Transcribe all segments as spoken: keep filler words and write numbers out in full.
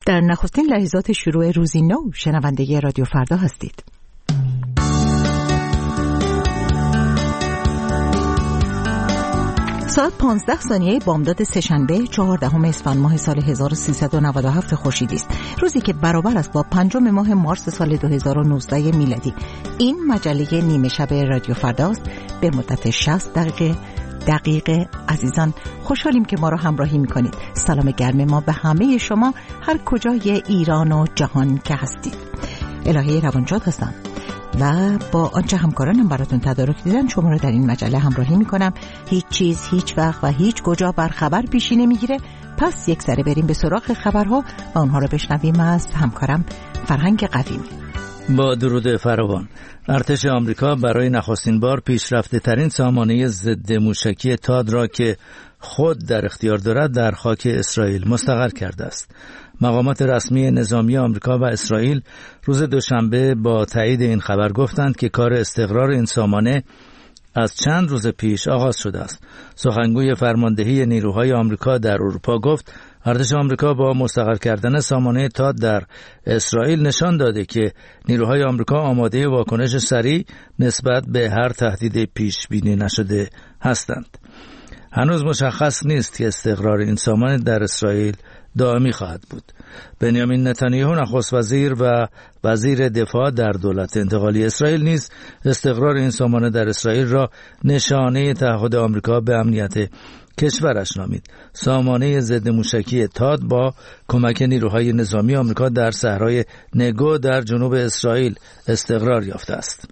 در نخستین لحظات شروع روزی نو شنونده رادیو فردا هستید. ساعت پانزده ثانیه بامداد سه‌شنبه چهاردهم اسفند ماه سال هزار و سیصد و نود و هفت خورشیدی است، روزی که برابر است با پنجم ماه مارس سال دو هزار و نوزده میلادی. این مجله نیمه شب رادیو فرداست. به مدت شصت دقیقه دقیقه عزیزان، خوشحالیم که ما را همراهی میکنید. سلام گرم ما به همه شما هر کجای ایران و جهان که هستید. الهه روانشاد هستم و با آنچه همکارانم براتون تدارک دیدن شما را در این مجله همراهی میکنم. هیچ چیز هیچ وقت و هیچ کجا بر خبر پیشی نمیگیره. پس یک سره بریم به سراغ خبرها و اونها را بشنویم از همکارم فرهنگ قویمی. با درود فراوان، ارتش آمریکا برای نخستین بار پیشرفته ترین سامانه ضد موشکی تاد را که خود در اختیار دارد در خاک اسرائیل مستقر کرده است. مقامات رسمی نظامی آمریکا و اسرائیل روز دوشنبه با تایید این خبر گفتند که کار استقرار این سامانه از چند روز پیش آغاز شده است. سخنگوی فرماندهی نیروهای آمریکا در اروپا گفت ارتش آمریکا با مستقر کردن سامانه تاد در اسرائیل نشان داده که نیروهای آمریکا آماده واکنش سریع نسبت به هر تهدید پیش بینی نشده هستند. هنوز مشخص نیست که استقرار این سامانه در اسرائیل دائمی خواهد بود. بنیامین نتانیاهو نخست وزیر و وزیر دفاع در دولت انتقالی اسرائیل نیز استقرار این سامانه در اسرائیل را نشانه تعهد آمریکا به امنیت کشورش نامید. سامانه ضد موشکی تاد با کمک نیروهای نظامی آمریکا در صحرای نگو در جنوب اسرائیل استقرار یافته است.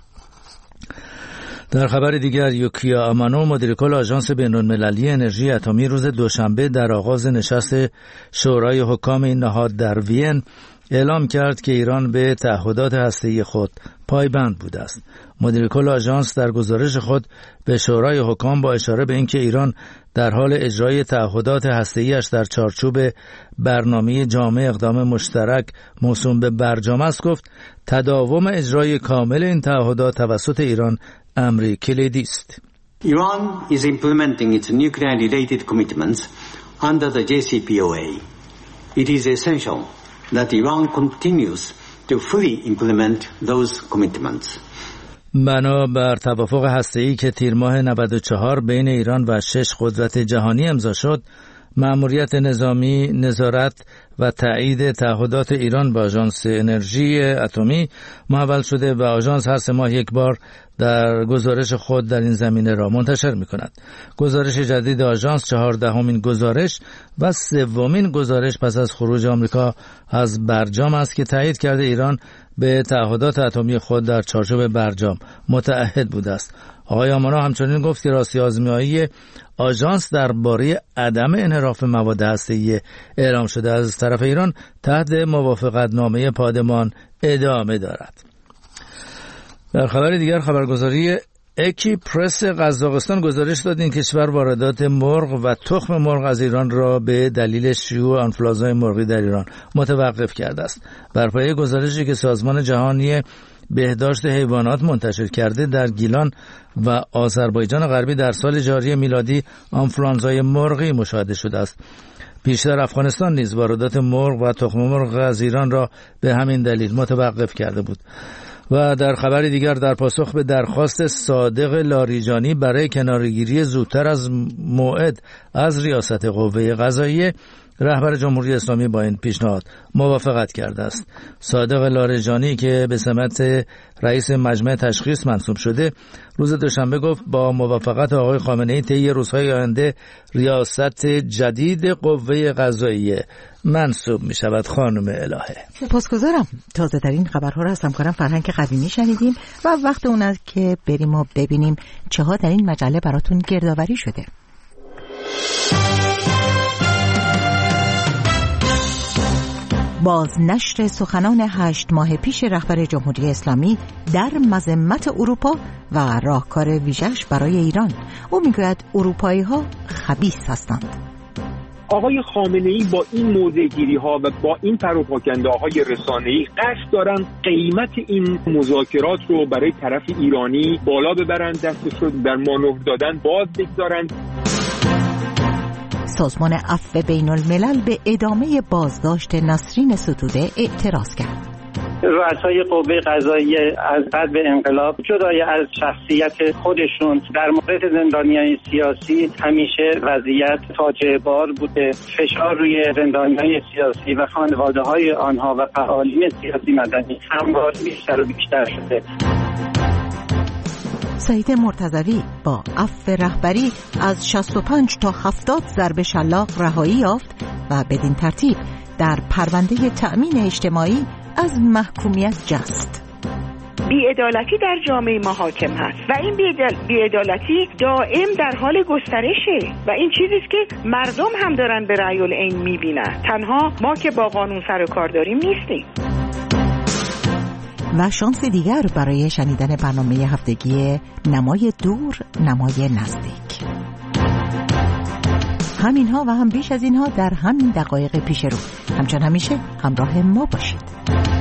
در خبر دیگر، یوکیا آمانو مدیر کل آژانس بین‌المللی انرژی اتمی روز دوشنبه در آغاز نشست شورای حکام این نهاد در وین اعلام کرد که ایران به تعهدات هسته‌ای خود پایبند بوده است. مدیر کل آژانس در گزارش خود به شورای حکام با اشاره به اینکه ایران در حال اجرای تعهدات هسته‌ای‌اش در چارچوب برنامه جامع اقدام مشترک موسوم به برجام است گفت تداوم اجرای کامل این تعهدات توسط ایران امری کلیدی است. Iran is implementing its nuclear related commitments under the جی سی پی او ای. It is essential that Iran continues to fully implement those commitments. بنا بر توافق هسته‌ای که تیر ماه نود و چهار بین ایران و شش قدرت جهانی امضا شد، مأموریت نظامی نظارت و تایید تعهدات ایران با آژانس انرژی اتمی محول شده و آژانس هر سه ماه یک بار در گزارش خود در این زمینه را منتشر می کند. گزارش جدید آژانس چهاردهمین گزارش و سومین گزارش پس از خروج آمریکا از برجام است که تایید کرده ایران به تعهدات اتمی خود در چارچوب برجام متعهد بوده است. آقای آمانو همچنین گفت که راستی آزمایی‌های آژانس درباره عدم انحراف مواد هسته‌ای اعلام شده از طرف ایران تحت موافقتنامه پادمان ادامه دارد. در خبر دیگر، خبرگزاری اکی پرس قزاقستان گزارش داد این کشور واردات مرغ و تخم مرغ از ایران را به دلیل شیوع آنفولانزای مرغی در ایران متوقف کرده است. بر پایه گزارشی که سازمان جهانی بهداشت حیوانات منتشر کرده، در گیلان و آذربایجان غربی در سال جاری میلادی آنفولانزای مرغی مشاهده شده است. پیشتر افغانستان نیز واردات مرغ و تخم مرغ از ایران را به همین دلیل متوقف کرده بود. و در خبر دیگر، در پاسخ به درخواست صادق لاریجانی برای کنارگیری زودتر از موعد از ریاست قوه قضاییه، رهبر جمهوری اسلامی با این پیشنهاد موافقت کرده است. صادق لاریجانی که به سمت رئیس مجمع تشخیص منصوب شده، روز دوشنبه گفت با موافقت آقای خامنه‌ای طی روزهای آینده ریاست جدید قوه قضاییه منصوب می شود. خانم الهه، سپاسگزارم. تازه ترین خبرها را از همکارم فرهنگ قویمی شنیدیم و وقت اون است که بریم و ببینیم چه ها در این مجله براتون گردآوری شده. بازنشر سخنان هشت ماه پیش رهبر جمهوری اسلامی در مذمت اروپا و راهکار ویژه‌اش برای ایران. او میگوید اروپایی ها خبیث هستند. آقای خامنه‌ای با این موضع‌گیری ها و با این پروپاگانده های رسانه‌ای قصد دارن قیمت این مذاکرات رو برای طرف ایرانی بالا ببرن، دستش رو در مانور دادن باز بگذارن. سازمان عفو بین الملل به ادامه بازداشت نسرین ستوده اعتراض کرد. رؤسای قوه قضاییه از بعد به انقلاب جدای از شخصیت خودشون در مورد زندانیان سیاسی همیشه وضعیت فاجعه بار بوده. فشار روی زندانیان سیاسی و خانواده‌های آنها و فعالین سیاسی مدنی همواره بیشتر و بیشتر شده. سعید مرتضوی با عفو رهبری از شصت و پنج تا هفتاد ضرب شلاق رهایی یافت و بدین ترتیب در پرونده تأمین اجتماعی از محکومیت جست. بی‌عدالتی در جامعه ما حاکم هست و این بی‌عدالتی دائم در حال گسترشه و این چیزی است که مردم هم دارن به رأی العین می‌بینن. تنها ما که با قانون سر و کار داریم نیستیم. و شانس دیگر برای شنیدن برنامه هفتگی نمای دور نمای نزدیک. همینها و هم بیش از اینها در همین دقایق پیش رو. همچون همیشه همراه ما باشید.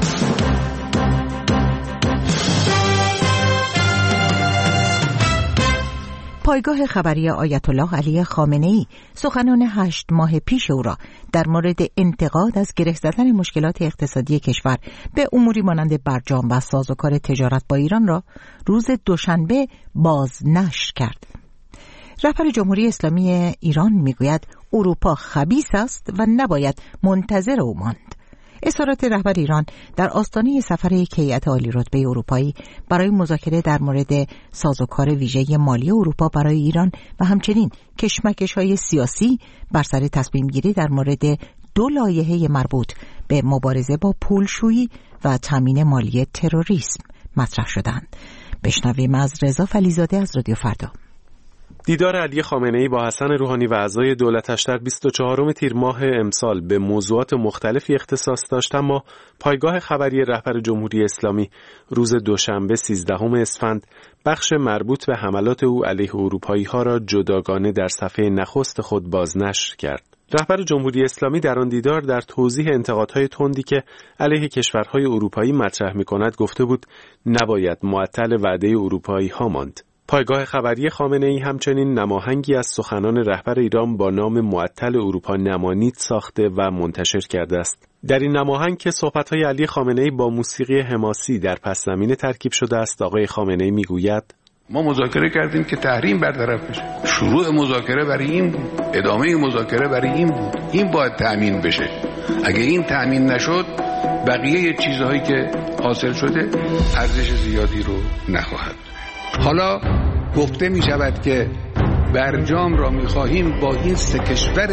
پایگاه خبری آیت الله علی خامنه‌ای سخنان هشت ماه پیش او را در مورد انتقاد از گره زدن مشکلات اقتصادی کشور به اموری مانند برجام و سازوکار تجارت با ایران را روز دوشنبه بازنشر کرد. رهبر جمهوری اسلامی ایران میگوید اروپا خبیث است و نباید منتظر او ماند. اظهارات رهبر ایران در آستانه سفر یک هیئت عالی رتبه اروپایی برای مذاکره در مورد سازوکار ویژه مالی اروپا برای ایران و همچنین کشمکش‌های سیاسی بر سر تصمیم گیری در مورد دو لایحه مربوط به مبارزه با پولشویی و تامین مالی تروریسم مطرح شدند. بشنویم از رضا فلیزاده از رادیو فردا. دیدار علی خامنه‌ای با حسن روحانی و اعضای دولتش در بیست و چهارم تیر ماه امسال به موضوعات مختلفی اختصاص داشت، اما پایگاه خبری رهبر جمهوری اسلامی روز دوشنبه سیزدهم اسفند بخش مربوط به حملات او علیه اروپایی‌ها را جداگانه در صفحه نخست خود بازنشر کرد. رهبر جمهوری اسلامی در آن دیدار در توضیح انتقادهای تندی که علیه کشورهای اروپایی مطرح می‌کند گفته بود نباید معطل وعده اروپایی‌ها ماند. پایگاه خبری خامنه‌ای همچنین نماهنگی از سخنان رهبر ایران با نام معطل اروپا نمانید ساخته و منتشر کرده است. در این نماهنگ که صحبت‌های علی خامنه‌ای با موسیقی حماسی در پس زمینه ترکیب شده است، آقای خامنه‌ای میگوید ما مذاکره کردیم که تحریم برطرف بشه. شروع مذاکره برای این بود، ادامه مذاکره برای این بود. این باید تأمین بشه. اگه این تأمین نشد، بقیه چیزهایی که حاصل شده ارزش زیادی رو نخواهد. حالا گفته می شود که برجام را می خواهیم با این سه کشور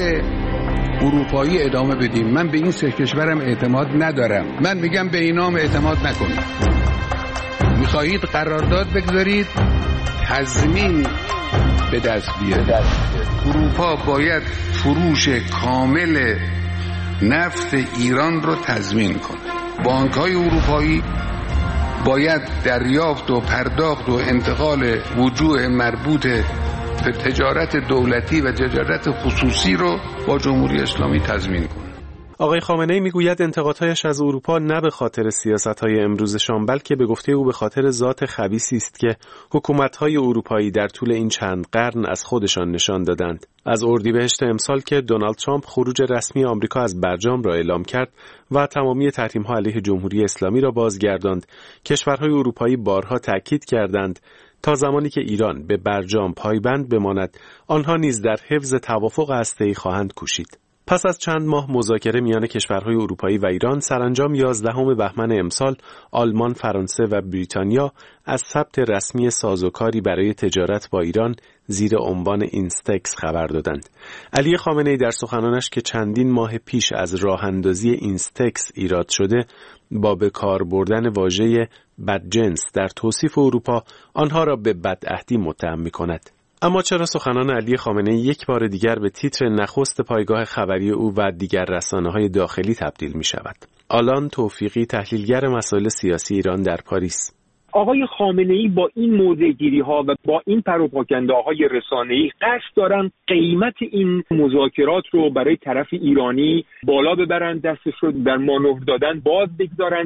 اروپایی ادامه بدیم. من به این سه کشورم اعتماد ندارم. من میگم به اینام اعتماد نکنید. می خواهید قرارداد بگذارید، تضمین به دست بیارید. اروپا باید فروش کامل نفت ایران رو تضمین کنه. بانک‌های اروپایی باید دریافت و پرداخت و انتقال وجوه مربوط به تجارت دولتی و تجارت خصوصی رو با جمهوری اسلامی تضمین کنه. آقای خامنه‌ای میگوید انتقادهایش از اروپا نه به خاطر سیاست‌های امروزشان بلکه به گفته او به خاطر ذات خبیثی است که حکومت‌های اروپایی در طول این چند قرن از خودشان نشان دادند. از اردیبهشت امسال که دونالد ترامپ خروج رسمی آمریکا از برجام را اعلام کرد و تمامی تحریم‌ها علیه جمهوری اسلامی را بازگرداند، کشورهای اروپایی بارها تاکید کردند تا زمانی که ایران به برجام پایبند بماند، آنها نیز در حفظ توافق هسته‌ای خواهند کوشید. پس از چند ماه مذاکره میان کشورهای اروپایی و ایران، سرانجام یازدهم بهمن امسال آلمان، فرانسه و بریتانیا از ثبت رسمی سازوکاری برای تجارت با ایران زیر عنوان اینستکس خبر دادند. علی خامنه‌ای در سخنانش که چندین ماه پیش از راه‌اندازی اینستکس ایراد شده، با به کار بردن واژه بدجنس در توصیف اروپا آنها را به بدعهدی متهم می‌کند. اما چرا سخنان علی خامنه‌ای یک بار دیگر به تیتر نخست پایگاه خبری او و دیگر رسانه‌های داخلی تبدیل می‌شود؟ آلان توفیقی، تحلیلگر مسائل سیاسی ایران در پاریس: آقای خامنه‌ای با این موضع‌گیری‌ها و با این پروپاگانداهای رسانه‌ای قصد دارن قیمت این مذاکرات رو برای طرف ایرانی بالا ببرن، دستش رو در مانور دادن باز بگذارن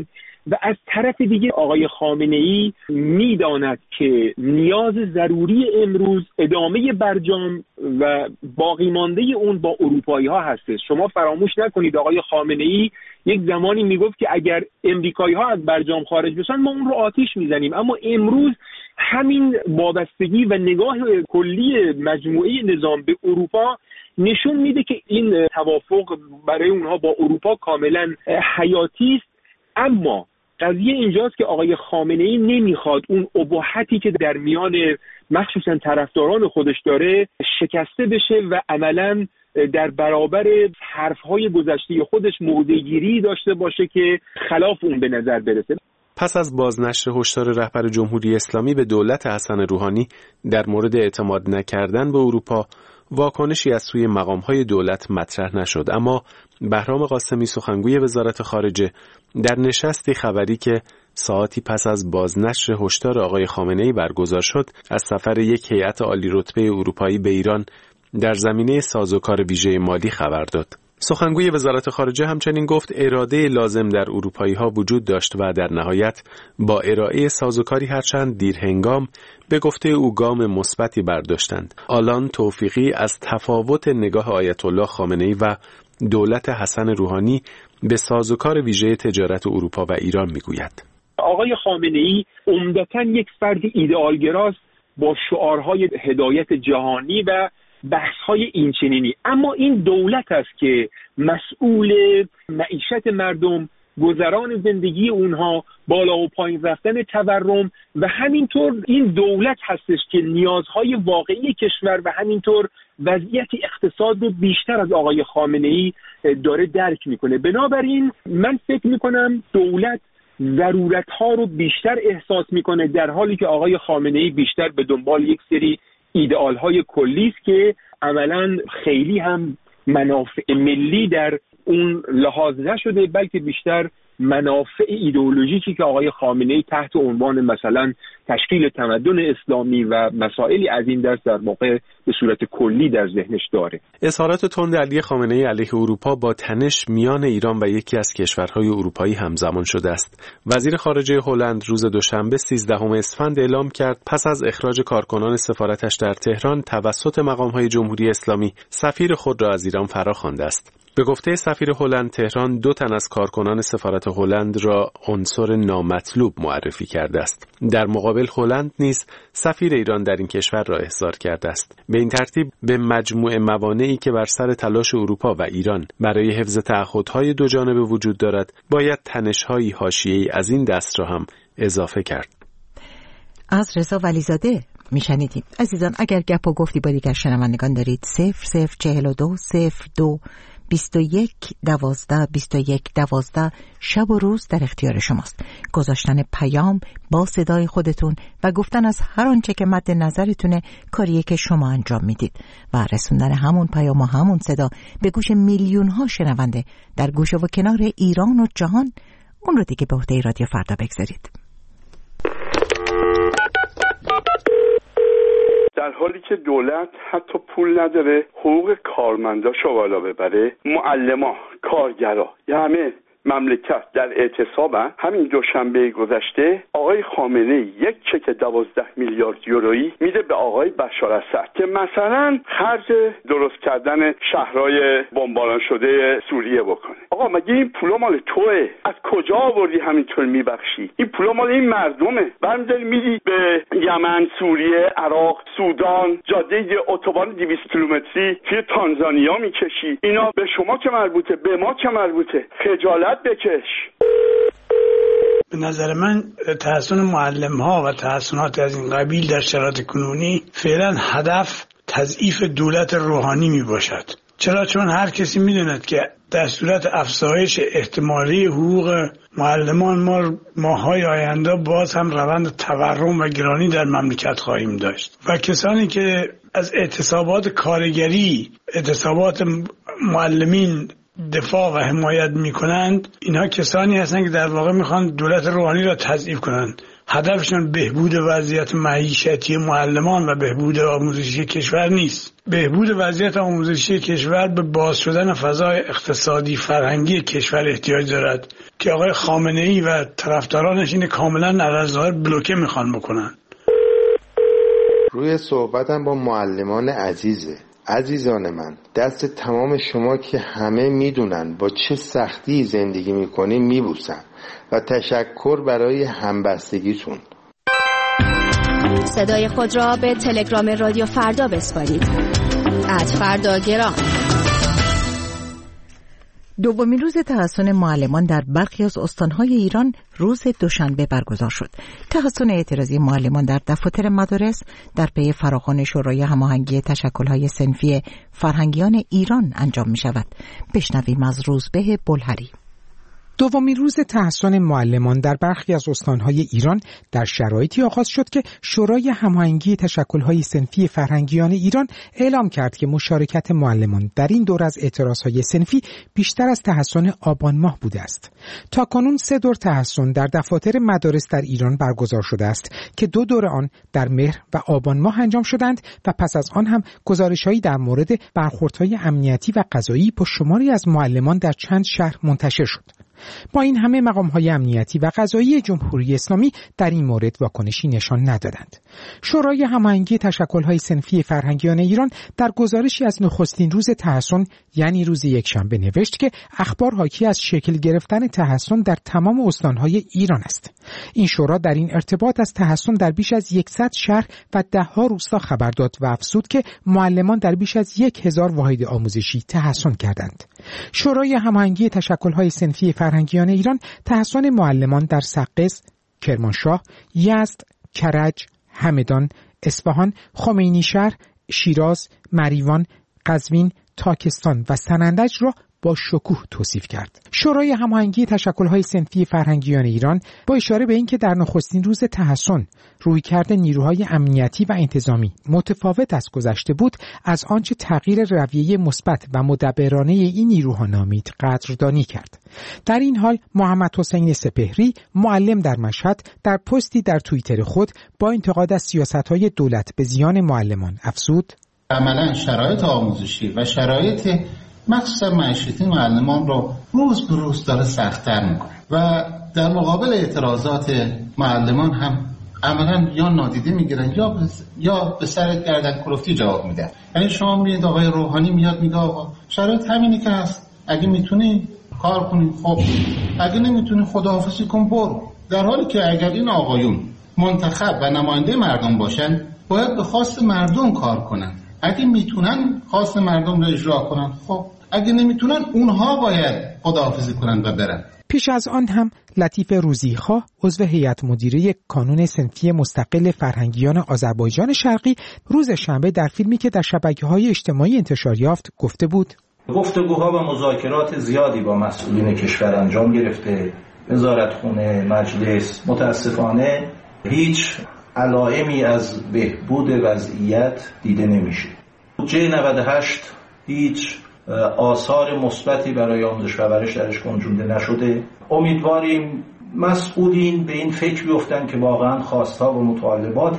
و از طرف دیگه آقای خامنه‌ای میداند که نیاز ضروری امروز ادامه برجام و باقی مانده اون با اروپایی ها هستش. شما فراموش نکنید آقای خامنه‌ای یک زمانی میگفت که اگر امریکایی ها از برجام خارج بشن ما اون رو آتیش میزنیم، اما امروز همین وابستگی و نگاه کلی مجموعه نظام به اروپا نشون میده که این توافق برای اونها با اروپا کاملا حیاتی است. اما قضیه اینجاست که آقای خامنه‌ای نمیخواد اون ابهتی که در میان مخصوصا طرفداران خودش داره شکسته بشه و عملاً در برابر حرفهای گذشته خودش موضع‌گیری داشته باشه که خلاف اون به نظر برسه. پس از بازنشر هشدار رهبر جمهوری اسلامی به دولت حسن روحانی در مورد اعتماد نکردن به اروپا، واکنشی از سوی مقام‌های دولت مطرح نشد، اما بهرام قاسمی سخنگوی وزارت خارجه در نشستی خبری که ساعتی پس از بازنشر هشدار آقای خامنه‌ای برگزار شد از سفر یک هیئت عالی رتبه اروپایی به ایران در زمینه سازوکار ویژه مالی خبر داد. سخنگوی وزارت خارجه همچنین گفت اراده لازم در اروپایی‌ها وجود داشت و در نهایت با ارائه سازوکاری هرچند دیر هنگام به گفته او گام مثبتی برداشتند. آلان توفیقی از تفاوت نگاه آیت الله خامنه‌ای و دولت حسن روحانی به سازوکار ویژه تجارت اروپا و ایران میگوید. آقای خامنه‌ای عمدتاً یک فرد ایدئالگراست با شعارهای هدایت جهانی و بحث‌های اینچنینی، اما این دولت است که مسئول معیشت مردم، گذران زندگی اونها، بالا و پایین رفتن تورم و همینطور این دولت هستش که نیازهای واقعی کشور و همینطور وضعیت اقتصاد رو بیشتر از آقای خامنه‌ای داره درک میکنه. بنابراین من فکر میکنم دولت ضرورت‌ها رو بیشتر احساس میکنه، در حالی که آقای خامنه‌ای بیشتر به دنبال یک سری ایدئال‌های کلی است که عملاً خیلی هم منافع ملی در اون لحاظ نشده، بلکه بیشتر منافع ایدئولوژیکی که آقای خامنه‌ای تحت عنوان مثلا تشکیل تمدن اسلامی و مسائلی از این دست در واقع به صورت کلی در ذهنش داره. اظهارات تند علی خامنه‌ای علیه اروپا با تنش میان ایران و یکی از کشورهای اروپایی همزمان شده است. وزیر خارجه هلند روز دوشنبه سیزدهم اسفند اعلام کرد پس از اخراج کارکنان سفارتش در تهران توسط مقام‌های جمهوری اسلامی سفیر خود را از ایران فراخوانده است. به گفته سفیر هلند، تهران دو تن از کارکنان سفارت هلند را عنصر نامطلوب معرفی کرده است. در مقابل هلند نیز سفیر ایران در این کشور را احضار کرده است. به این ترتیب به مجموع موانعی که بر سر تلاش اروپا و ایران برای حفظ تعهدهای دو جانبه وجود دارد، باید تنش‌های حاشیه‌ای از این دست را هم اضافه کرد. از رضا ولیزاده میشنیدیم. عزیزان اگر گپ و گفتی با دیگر شنوندگان دارید صفر صفر چهل و دو صفر دو بیست و یک دوازده بیست و یک دوازده شب و روز در اختیار شماست. گذاشتن پیام با صدای خودتون و گفتن از هر آنچه که مد نظرتونه کاریه که شما انجام میدید و رسوندن همون پیام و همون صدا به گوش میلیون ها شنونده در گوشه و کنار ایران و جهان، اون رو دیگه به عهده رادیو فردا بگذارید. در حالی که دولت حتی پول نداره حقوق کارمنداشو بالا ببره، معلما، کارگرا، یه همه مملکت در اعتصابن. همین دوشنبه گذشته آقای خامنه‌ای یک چک دوازده میلیارد یورویی میده به آقای بشار اسد که مثلا خرج درست کردن شهرهای بمباران شده سوریه بکنه. آقا مگه این پولا مال توئه؟ از کجا آوردی همینطور میبخشی؟ این پولا مال این مردمه. برمی‌داری میدی به یمن، سوریه، عراق، سودان، جاده اتوبان دویست کیلومتری توی تانزانیا میکشی. اینا به شما که مربوطه، به ما که مربوطه. خجالت بکش. به نظر من تحسن معلم ها و تحسنات از این قبیل در شرایط کنونی فعلا هدف تضعیف دولت روحانی می باشد. چرا؟ چون هر کسی می داند که در صورت افزایش احتمالی حقوق معلمان ما ماهای آینده باز هم روند تورم و گرانی در مملکت خواهیم داشت و کسانی که از اعتصابات کارگری، اعتصابات معلمین دفاع و حمایت میکنند، اینها کسانی هستند که در واقع میخوان دولت روحانی را تضعیف کنند. هدفشون بهبود وضعیت معیشتی معلمان و بهبود آموزشی کشور نیست. بهبود وضعیت آموزشی کشور به باز شدن فضای اقتصادی فرهنگی کشور احتیاج دارد که آقای خامنه‌ای و طرفدارانش این کاملا علی‌ظاهر بلوکه میخوان بکنن. روی صحبتم با معلمان عزیزه. عزیزان من، دست تمام شما که همه میدونن با چه سختی زندگی میکنیم میبوسم و تشکر برای همبستگیتون. صدای خود را به تلگرام رادیو فردا بسپارید. ات فردا گرام. دومین روز تحسن معلمان در برخی از استانهای ایران روز دوشنبه برگزار شد. تحسن اعتراضی معلمان در دفاتر مدارس در پی فراخوان شورای هماهنگی تشکل‌های صنفی فرهنگیان ایران انجام می شود. بشنویم از روزبه بلهری. دومین روز تحسن معلمان در برخی از استانهای ایران در شرایطی آغاز شد که شورای هماهنگی تشکل‌های صنفی فرهنگیان ایران اعلام کرد که مشارکت معلمان در این دور از اعتراضهای صنفی بیشتر از تحسن آبان ماه بوده است. تاکنون سه دور تحسن در دفاتر مدارس در ایران برگزار شده است که دو دور آن در مهر و آبان ماه انجام شدند و پس از آن هم گزارش‌هایی در مورد برخوردهای امنیتی و قضایی با شماری از معلمان در چند شهر منتشر شد. با این همه مقام‌های امنیتی و قضایی جمهوری اسلامی در این مورد واکنشی نشان ندادند. شورای هماهنگی تشکل‌های صنفی فرهنگیان ایران در گزارشی از نخستین روز تحسن یعنی روز یکشنبه نوشت که اخبار حاکی از شکل گرفتن تحسن در تمام استان‌های ایران است. این شورا در این ارتباط از تحسن در بیش از صد شهر و ده‌ها روستا خبر داد و افزود که معلمان در بیش از یک هزار واحد آموزشی تحسن کردند. شورای هماهنگی تشکل‌های صنفی فرهنگیان ایران تحسن معلمان در سقز، کرمانشاه، یزد، کرج، همدان، اصفهان، خمینیشهر، شیراز، مریوان، قزوین، تاکستان و سنندج را با شکوه توصیف کرد. شورای هماهنگی تشکل‌های صنفی فرهنگیان ایران با اشاره به اینکه در نخستین روز تحسن رویکرد نیروهای امنیتی و انتظامی متفاوت از گذشته بود، از آنچه تغییر رویه مثبت و مدبرانه این نیروها نامید قدردانی کرد. در این حال محمد حسین سپهری معلم در مشهد در پستی در توییتر خود با انتقاد از سیاست‌های دولت به زیان معلمان افزود: عملاً شرایط آموزشی و شرایط مخصوصا معیشتی معلمان رو روز به روز داره سخت‌تر میکنه و در مقابل اعتراضات معلمان هم عملاً یا نادیده میگیرن یا به یا به سر گردن کلفتی جواب میدن. یعنی شما میبینید آقای روحانی میاد میگه آقا شرایط همینی که هست، اگه میتونی کار کنی خب، اگه نمیتونی خداحافظی کن برو. در حالی که اگر این آقایون منتخب و نماینده مردم باشن باید به خواست مردم کار کنن. اگه میتونن خواست مردم رو اجرا کنن خب، اگه نمیتونن اونها باید خداحافظی کنن و برن. پیش از آن هم لطیف روزیخواه عضو هیئت مدیره کانون صنفی مستقل فرهنگیان آذربایجان شرقی روز شنبه در فیلمی که در شبکه‌های اجتماعی انتشار یافت گفته بود: گفتگوها و مذاکرات زیادی با مسئولین کشور انجام گرفته. وزارتخونه، مجلس، متاسفانه هیچ علائمی از بهبود وضعیت دیده نمیشه. بودجه نود و هشت هیچ آثار مثبتی برای آموزش و پرورش درش گنجونده نشده. امیدواریم مسئولین به این فکر بیفتن که واقعا خواستها و مطالبات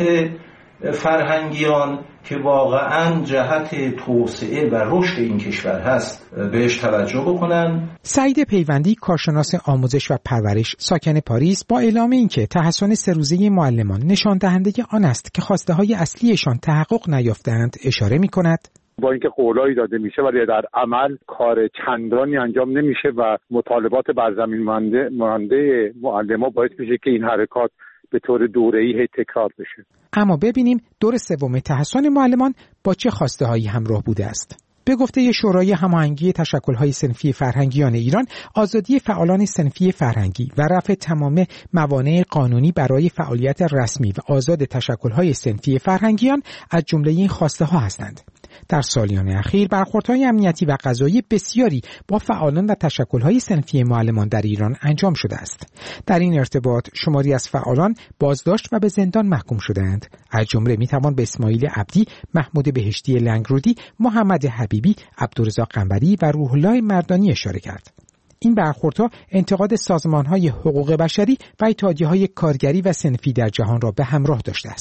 فرهنگیان که واقعا جهت توسعه و رشد این کشور هست بهش توجه بکنن. سعید پیوندی کارشناس آموزش و پرورش ساکن پاریس با اعلام اینکه تحسن سه روزه معلمان نشان دهنده آن است که خواسته های اصلیشان تحقق نیافتند اشاره می کند: با اینکه قولایی داده میشه ولی در عمل کار چندانی انجام نمیشه و مطالبات برزمین مانده مانده معلمان باعث میشه که این حرکات به طور دوره‌ای تکرار بشه. اما ببینیم دور سوم تحسن معلمان با چه خواسته هایی همراه بوده است. به گفته شورای هماهنگی تشکل‌های صنفی فرهنگیان ایران، آزادی فعالان صنفی فرهنگی و رفع تمام موانع قانونی برای فعالیت رسمی و آزاد تشکل‌های صنفی فرهنگیان از جمله این خواسته ها هستند. در سالیان اخیر برخوردهای امنیتی و قضایی بسیاری با فعالان و تشکل‌های صنفی معلمان در ایران انجام شده است. در این ارتباط شماری از فعالان بازداشت و به زندان محکوم شده‌اند. از جمله میتوان به اسماعیل عبدی، محمود بهشتی لنگرودی، محمد حبیبی، عبدالرزاق قنبری و روح الله مردانی اشاره کرد. این برخوردها انتقاد سازمان‌های حقوق بشری و اتحادیه‌های کارگری و صنفی در جهان را به همراه داشته است.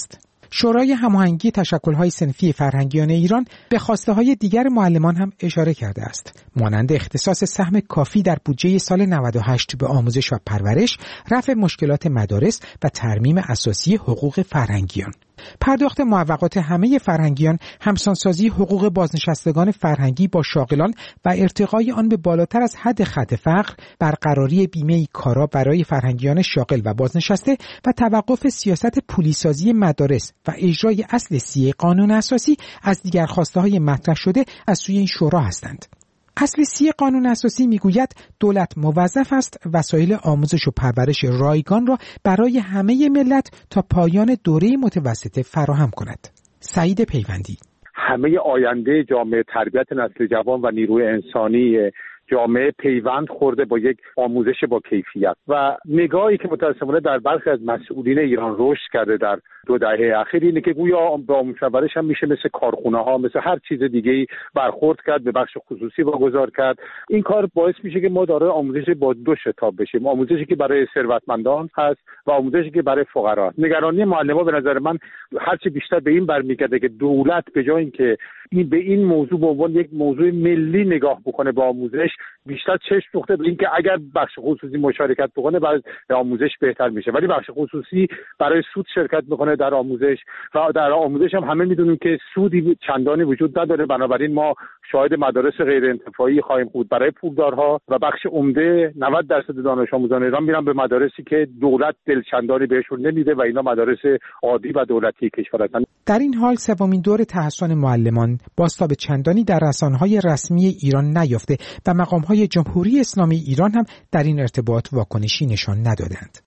شورای هماهنگی تشکل‌های صنفی فرهنگیان ایران به خواسته‌های دیگر معلمان هم اشاره کرده است، مانند اختصاص سهم کافی در بودجه سال نود و هشت به آموزش و پرورش، رفع مشکلات مدارس و ترمیم اساسی حقوق فرهنگیان. پرداخت معوقات همه فرهنگیان، همسانسازی حقوق بازنشستگان فرهنگی با شاغلان و ارتقای آن به بالاتر از حد خط فقر، برقراری بیمه کارا برای فرهنگیان شاغل و بازنشسته و توقف سیاست پولیسازی مدارس و اجرای اصل سی قانون اساسی از دیگر خواسته‌های مطرح شده از سوی این شورا هستند. اصل سی قانون اساسی میگوید دولت موظف است وسایل آموزش و پرورش رایگان را برای همه ملت تا پایان دوره متوسطه فراهم کند. سعید پیوندی: همه آینده جامعه، تربیت نسل جوان و نیروی انسانی جامعه پیوند خورده با یک آموزش با کیفیت و نگاهی که متأسفانه در برخی از مسئولین ایران رشد کرده در دو دهه اخیر اینه که گویا به آموزش پرورش هم میشه مثل کارخونه ها، مثل هر چیز دیگه‌ای برخورد کرد، به بخش خصوصی واگذار کرد. این کار باعث میشه که ما داره آموزش با دو شتاب بشیم، آموزشی که برای ثروتمندان هست و آموزشی که برای فقرا هست. نگرانی معلمان به نظر من هرچی بیشتر به این برمیگرده که دولت به جای اینکه این به این موضوع به عنوان یک موضوع ملی نگاه بکنه به آموزش، بیشتر چشم دوخته به اینکه اگر بخش خصوصی مشارکت بکنه برای آموزش بهتر میشه، ولی بخش خصوصی برای سود شرکت میکنه در آموزش و در آموزش هم همه میدونیم که سودی چندانی وجود نداره. بنابراین ما شاهد مدارس غیر انتفاعی خواهیم بود برای پولدارها و بخش عمده نود درصد دانش آموزان ایران میرن به مدارسی که دولت دل چندانی بهشون نمیده و اینا مدارس عادی و دولتی کشور هستند. در این حال سومین دور تحسن معلمان بازتاب چندانی در رسانه‌های رسمی ایران نیافته و مقام‌های جمهوری اسلامی ایران هم در این ارتباط واکنشی نشان ندادند.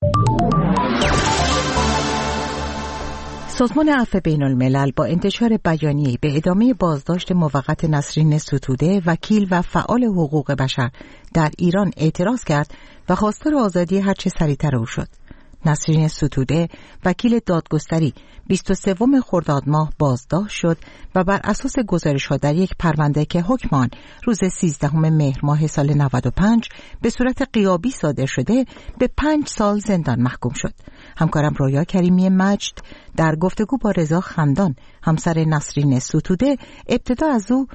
سازمان عفو بین الملل با انتشار بیانیه‌ای به ادامه بازداشت موقت نسرین ستوده، وکیل و فعال حقوق بشر در ایران، اعتراض کرد و خواستار آزادی هرچه سریعتر او شد. نسرین ستوده، وکیل دادگستری، بیست و سوم خرداد ماه بازداشت شد و بر اساس گزارش‌ها در یک پرونده که حکم آن روز سیزدهم مهر ماه سال نود و پنج به صورت غیابی صادر شده، به پنج سال زندان محکوم شد. همکارم رویا کریمی مجد در گفتگو با رضا خندان، همسر نسرین ستوده، ابتدا از او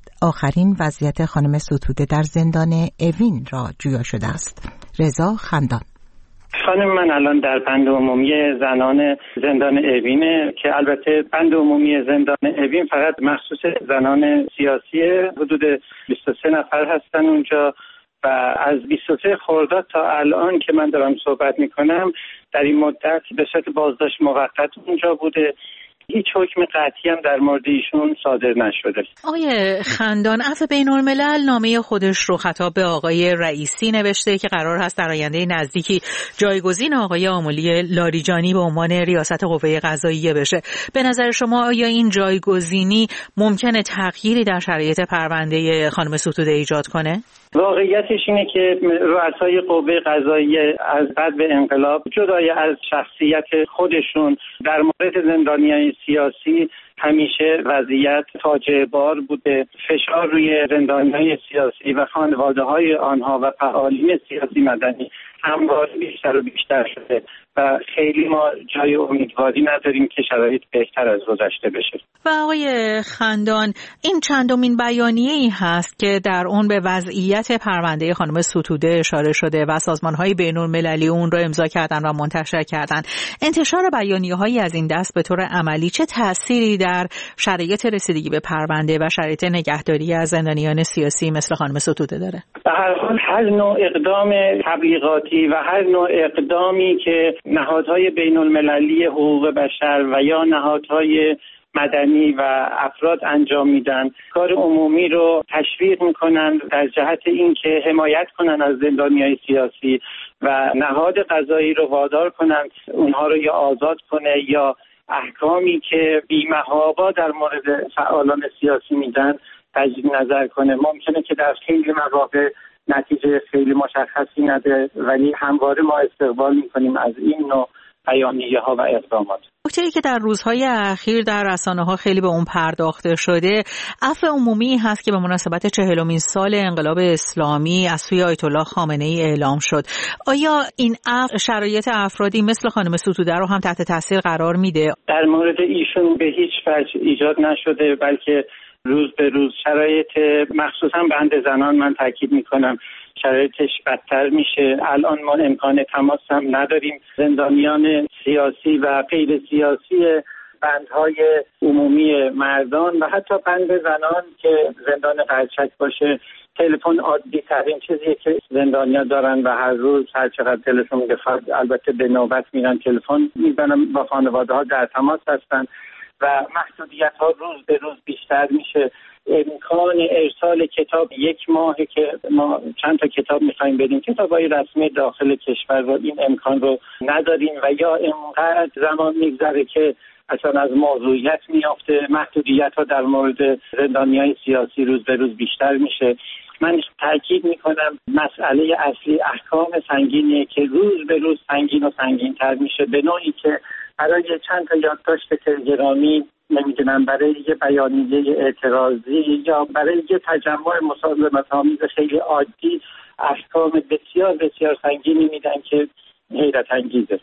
آخرین وضعیت خانم ستوده در زندان اوین را جویا شده است. رضا خندان: خانم من الان در بند عمومی زنان زندان اوینه که البته بند عمومی زندان اوین فقط مخصوص زنان سیاسیه، حدود بیست و سه نفر هستن اونجا و از بیست و سه خرداد تا الان که من دارم صحبت میکنم در این مدت به صورت بازداشت موقت اونجا بوده. هیچ حکم قطعی هم در مورد ایشون صادر نشده. آقای خندان، عفو بین الملل نامه خودش رو خطاب به آقای رئیسی نوشته که قرار هست در آینده نزدیکی جایگزین آقای آملی لاریجانی به عنوان ریاست قوه قضاییه بشه. به نظر شما آیا این جایگزینی ممکنه تغییری در شرایط پرونده خانم ستوده ایجاد کنه؟ واقعیتش اینه که رؤسای قوه قضاییه از بعد به انقلاب جدای از شخصیت خودشون در مورد زندانیان سیاسی همیشه وضعیت فاجعه بار بوده. فشار روی زندانیان سیاسی و خانواده‌های آنها و فعالین سیاسی مدنی همواره بیشتر و بیشتر شده و خیلی ما جای امیدواری نداریم که شرایط بهتر از گذشته بشه. و آقای خندان، این چندمین بیانیه‌ای هست که در اون به وضعیت پرونده خانم ستوده اشاره شده و سازمان‌های بین‌المللی اون رو امضا کردن و منتشر کردن. انتشار بیانیه‌هایی از این دست به طور عملی چه تأثیری در شرایط رسیدگی به پرونده و شرایط نگهداری از زندانیان سیاسی مثل خانم ستوده داره؟ به هر حال هر نوع اقدام تبلیغاتی و هر نوع اقدامی که نهادهای بین‌المللی حقوق بشر و یا نهادهای مدنی و افراد انجام میدن، کار عمومی رو تشویق میکنن در جهت اینکه حمایت کنن از زندانیان سیاسی و نهاد قضایی رو وادار کنن اونها رو یا آزاد کنه یا احکامی که بی‌محابا در مورد فعالان سیاسی میدن تجدید نظر کنه. ممکنه که در خیلی مواقع نتیجه خیلی مشخصی نده، ولی همواره ما استقبال میکنیم از این نوع بیانیه ها و اقدامات. نکته‌ای که در روزهای اخیر در رسانه‌ها خیلی به اون پرداخته شده، عفو عمومی هست که به مناسبت چهلمین سال انقلاب اسلامی از سوی آیت الله خامنه‌ای اعلام شد. آیا این عفو شرایط افرادی مثل خانم ستوده رو هم تحت تاثیر قرار میده؟ در مورد ایشون به هیچ وجه ایجاد نشده، بلکه روز به روز شرایط مخصوصا بند زنان، من تاکید میکنم، شرایطش بدتر میشه. الان ما امکان تماس هم نداریم. زندانیان سیاسی و غیر سیاسی بندهای عمومی مردان و حتی بند زنان که زندان قرچک باشه، تلفن عادی ترین چیزیه که زندانیان دارن و هر روز هر چقدر دلشون بخواد البته به نوبت میرن تلفن میزنن، با خانواده ها در تماس هستن و محدودیت ها روز به روز بیشتر میشه. امکان ارسال کتاب، یک ماهه که ما چند تا کتاب میخوایم بدیم، کتابای رسمی داخل کشور، و این امکان رو نداریم و یا اینقدر زمان میگذره که اصلا از موضوعیت میافته. محدودیت ها در مورد زندانیای سیاسی روز به روز بیشتر میشه. من تاکید میکنم مسئله اصلی احکام سنگینیه که روز به روز سنگین و سنگین تر میشه، به نوعی که برای چند تا یادداشت تلگرامی، نمیدونم برای یه بیانیه اعتراضی یا برای یه تجمع مسالمت‌آمیز خیلی عادی احکام بسیار بسیار سنگینی میدن که حیرت انگیزه.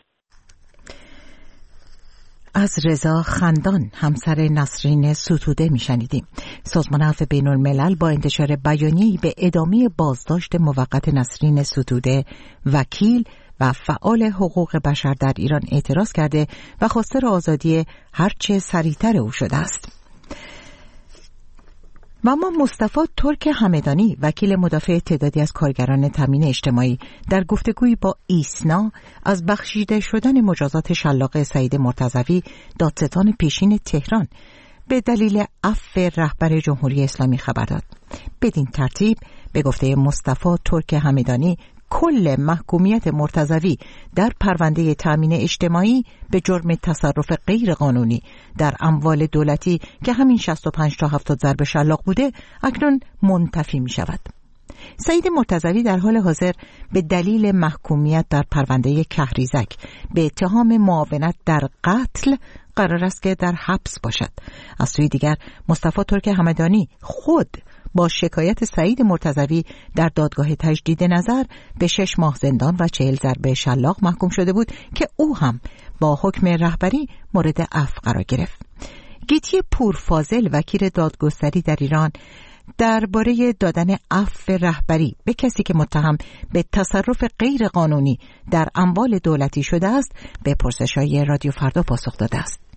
از رضا خندان، همسر نسرین ستوده میشنیدیم. سازمان عفو بین الملل با انتشار بیانیه‌ای به ادامه بازداشت موقت نسرین ستوده، وکیل و فعال حقوق بشر در ایران اعتراض کرده و خواستار آزادی هرچه سریعتر او شده است. و اما مصطفی ترک همدانی، وکیل مدافع تعدادی از کارگران تامین اجتماعی، در گفتگویی با ایسنا از بخشیده شدن مجازات شلاق سعید مرتضوی، دادستان پیشین تهران، به دلیل عفو رهبر جمهوری اسلامی خبر داد. بدین ترتیب به گفته مصطفی ترک همدانی، کل محکومیت مرتضوی در پرونده تامین اجتماعی به جرم تصرف غیر قانونی در اموال دولتی که همین شصت و پنج تا هفتاد ضرب شلاق بوده اکنون منتفی می شود. سعید مرتضوی در حال حاضر به دلیل محکومیت در پرونده کهریزک به اتهام معاونت در قتل قرار است که در حبس باشد. از سوی دیگر مصطفی ترک همدانی خود با شکایت سعید مرتضوی در دادگاه تجدید نظر به شش ماه زندان و چهل ضربه شلاق محکوم شده بود که او هم با حکم رهبری مورد عفو قرار گرفت. گیتی پورفاضل، وکیل دادگستری در ایران، درباره دادن عفو رهبری به کسی که متهم به تصرف غیر قانونی در اموال دولتی شده است به پرسش‌های رادیو فردا پاسخ داده است.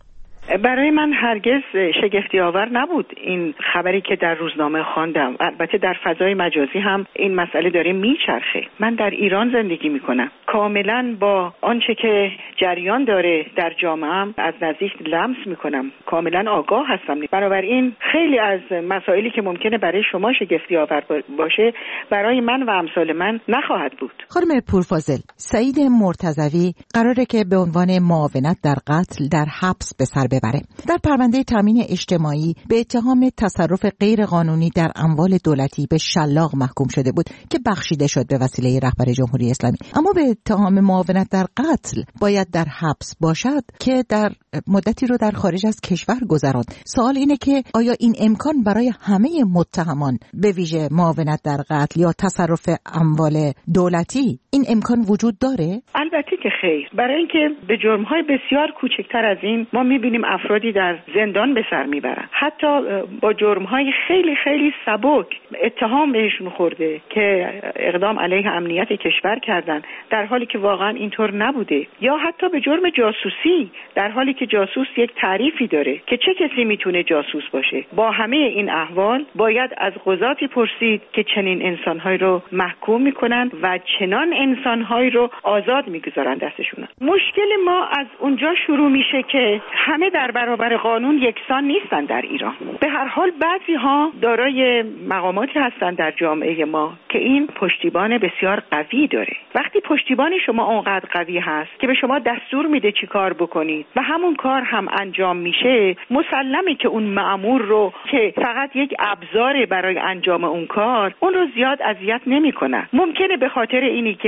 برای من هرگز شگفتی آور نبود این خبری که در روزنامه خواندم. البته در فضای مجازی هم این مسئله داره میچرخه. من در ایران زندگی میکنم، کاملا با آنچه که جریان داره در جامعه‌ام از نزدیک لمس میکنم، کاملا آگاه هستم. بنابراین خیلی از مسائلی که ممکنه برای شما شگفتی آور باشه برای من و امثال من نخواهد بود. خانم پورفاضل، سعید مرتضوی قراره که به عنوان معاونت در قتل در حبس به سر ببره. در پرونده تامین اجتماعی به اتهام تصرف غیر قانونی در اموال دولتی به شلاق محکوم شده بود که بخشیده شد به وسیله رهبر جمهوری اسلامی، اما به اتهام معاونت در قتل باید در حبس باشد که در مدتی رو در خارج از کشور گذراند. سوال اینه که آیا این امکان برای همه متهمان به ویژه معاونت در قتل یا تصرف اموال دولتی این امکان وجود داره؟ البته که خیر. برای اینکه به جرم‌های بسیار کوچکتر از این ما می‌بینیم افرادی در زندان به سر میبرن، حتی با جرم‌های خیلی خیلی سبک اتهام بهشون خورده که اقدام علیه امنیت کشور کردن در حالی که واقعا اینطور نبوده، یا حتی به جرم جاسوسی در حالی که جاسوس یک تعریفی داره که چه کسی میتونه جاسوس باشه. با همه این احوال باید از قضاتی پرسید که چنین انسان‌هایی رو محکوم میکنن و چنان انسان‌هایی رو آزاد میگذارن دستشون. مشکل ما از اونجا شروع میشه که همه در برابر قانون یکسان نیستن در ایران. به هر حال بعضی ها دارای مقاماتی هستن در جامعه ما که این پشتیبان بسیار قوی داره. وقتی پشتیبان شما اونقدر قوی هست که به شما دستور میده چی کار بکنید و همون کار هم انجام میشه، مسلمه که اون مأمور رو که فقط یک ابزار برای انجام اون کار، اون رو زیاد اذیت نمیکنن. ممکنه به خاطر اینی که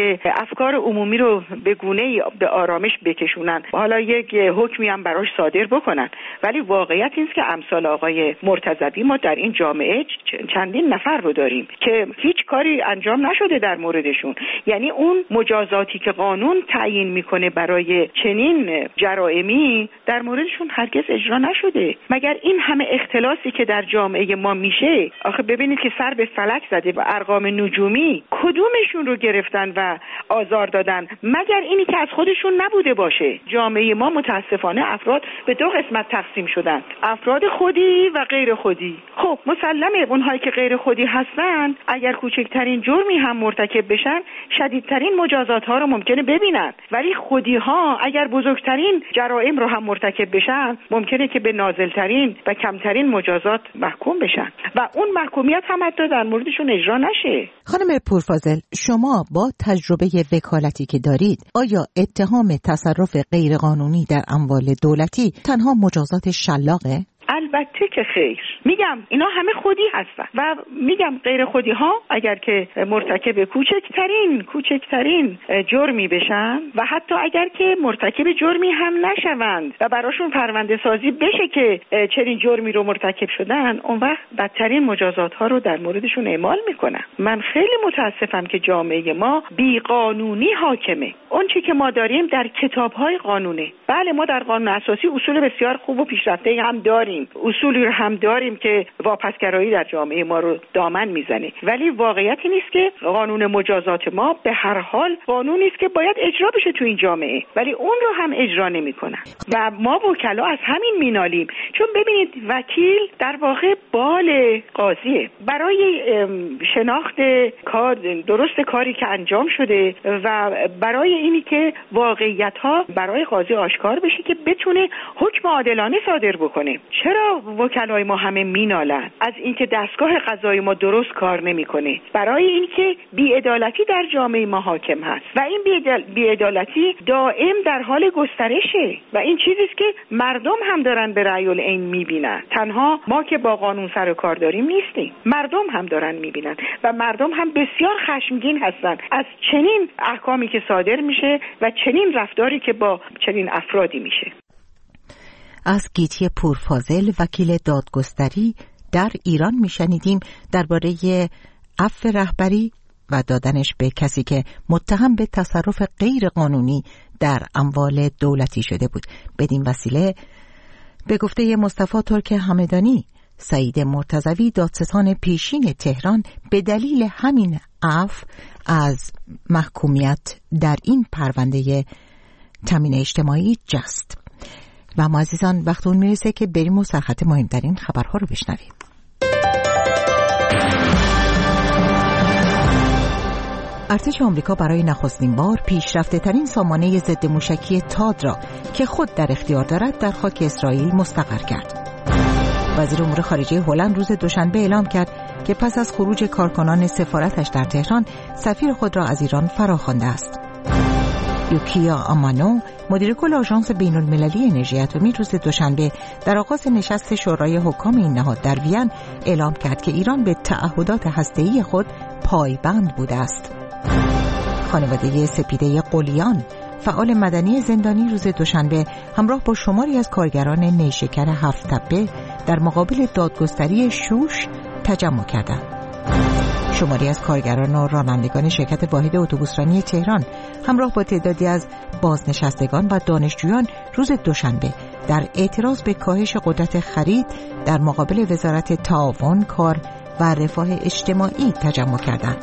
که افکار عمومی رو به گونه‌ای به آرامش بکشونن، حالا یک حکمی هم براش صادر بکنن. ولی واقعیت این است که امثال آقای مرتضوی ما در این جامعه چندین نفر رو داریم که هیچ کاری انجام نشده در موردشون. یعنی اون مجازاتی که قانون تعیین میکنه برای چنین جرائمی در موردشون هرگز اجرا نشده. مگر این همه اختلاسی که در جامعه ما میشه، آخه ببینید که سر به فلک زده و ارقام نجومی کدومشون رو گرفتن و آزار دادن مگر اینی که از خودشون نبوده باشه. جامعه ما متاسفانه افراد به دو قسمت تقسیم شدن، افراد خودی و غیر خودی. خب مسلمه اونهایی که غیر خودی هستن اگر کوچکترین جرمی هم مرتکب بشن شدیدترین مجازات ها رو ممکنه ببینن، ولی خودی ها اگر بزرگترین جرائم رو هم مرتکب بشن ممکنه که به نازلترین و کمترین مجازات محکوم بشن و اون محکومیت هم حتی در موردشون اجرا نشه. خانم پورفاضل، شما با تجربه وکالتی که دارید آیا اتهام تصرف غیرقانونی در اموال دولتی تنها مجازات شلاقه؟ البته که خیر. میگم اینا همه خودی هستن و میگم غیر خودی ها اگر که مرتکب کوچکترین کوچکترین جرمی بشن و حتی اگر که مرتکب جرمی هم نشوند و براشون پرونده سازی بشه که چنین جرمی رو مرتکب شدن، اون وقت بدترین مجازات ها رو در موردشون اعمال میکنن. من خیلی متاسفم که جامعه ما بیقانونی حاکمه. اون چی که ما داریم در کتاب‌های قانونه. بله ما در قانون اساسی اصول بسیار خوب و پیشرفته هم داریم، اصولی رو هم داریم که واپسگرایی در جامعه ما رو دامن میزنه، ولی واقعیت این است که قانون مجازات ما به هر حال قانونی است که باید اجرا بشه تو این جامعه، ولی اون رو هم اجرا نمیکنن و ما وکلا از همین مینالیم. چون ببینید وکیل در واقع بال قاضیه برای شناخت کار درست کاری که انجام شده و برای اینی که واقعیت ها برای قاضی آشکار بشه که بتونه حکم عادلانه صادر بکنه. چرا وکلای ما همه مینالن از اینکه دستگاه قضایی ما درست کار نمیکنه؟ برای اینکه بی‌عدالتی در جامعه ما حاکم هست و این بی‌عدالتی دائم در حال گسترشه و این چیزی است که مردم هم دارن به رأی العین میبینن. تنها ما که با قانون سر و کار داریم نیستیم، مردم هم دارن میبینن و مردم هم بسیار خشمگین هستن از چنین احکامی که صادر میشه و چنین رفتاری که با چنین افرادی میشه. از گیتی پورفاضل وکیل دادگستری در ایران میشنیدیم درباره عفو رهبری و دادنش به کسی که متهم به تصرف غیر قانونی در اموال دولتی شده بود. بدین وسیله به گفته مصطفی ترک همدانی، سعید مرتضوی دادستان پیشین تهران به دلیل همین عفو از محکومیت در این پرونده تامین اجتماعی جست. و ما عزیزان وقت اون میرسه که بریم و سرخط مهمترین خبرها رو بشنویم. ارتش آمریکا برای نخستین بار پیشرفته ترین سامانه ضد موشکی تاد را که خود در اختیار دارد در خاک اسرائیل مستقر کرد. وزیر امور خارجه هلند روز دوشنبه اعلام کرد که پس از خروج کارکنان سفارتش در تهران سفیر خود را از ایران فراخوانده است. یوکیا آمانو مدیر کل آژانس بین‌المللی انرژی اتمی روز دوشنبه در آغاز نشست شورای حکام این نهاد در وین اعلام کرد که ایران به تعهدات هسته‌ای خود پایبند بوده است. خانواده سپیده قلیان فعال مدنی زندانی روز دوشنبه همراه با شماری از کارگران نیشکر هفت تپه در مقابل دادگستری شوش تجمع کردند. شماری از کارگران و رانندگان شرکت واحد اتوبوسرانی تهران همراه با تعدادی از بازنشستگان و دانشجویان روز دوشنبه در اعتراض به کاهش قدرت خرید در مقابل وزارت تعاون، کار و رفاه اجتماعی تجمع کردند.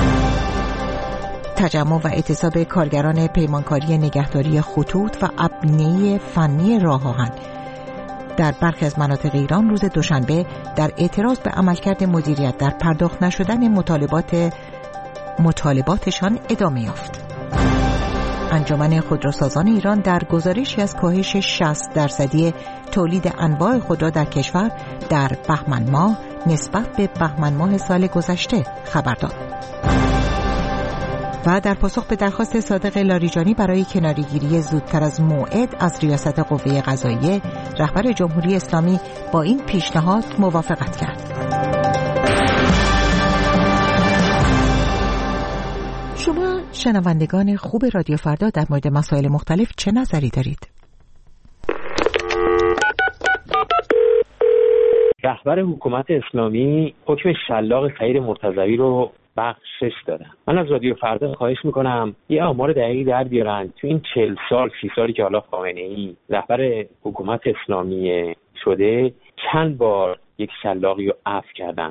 تجمع و اعتصاب کارگران پیمانکاری نگهداری خطوط و ابنیه فنی راه آهن در برخی از مناطق ایران روز دوشنبه در اعتراض به عملکرد مدیریت در پرداخت نشدن مطالبات مطالباتشان ادامه یافت. انجمن خودروسازان ایران در گزارشی از کاهش شصت درصدی تولید انواع خودرو در کشور در بهمن ماه نسبت به بهمن ماه سال گذشته خبر داد. و در پاسخ به درخواست صادق لاریجانی برای کناره‌گیری زودتر از موعد از ریاست قوه قضاییه، رهبر جمهوری اسلامی با این پیشنهاد موافقت کرد. شما شنوندگان خوب رادیو فردا در مورد مسائل مختلف چه نظری دارید؟ رهبر حکومت اسلامی حکم شلاق سعید مرتضوی رو بخشش دادن. من از رادیو فردا خواهش میکنم یه آمار دقیقی در بیارن تو این چهل سال سی سالی که حالا خامنه‌ای رهبر حکومت اسلامی شده چند بار یک شلاقی رو عفو کردن.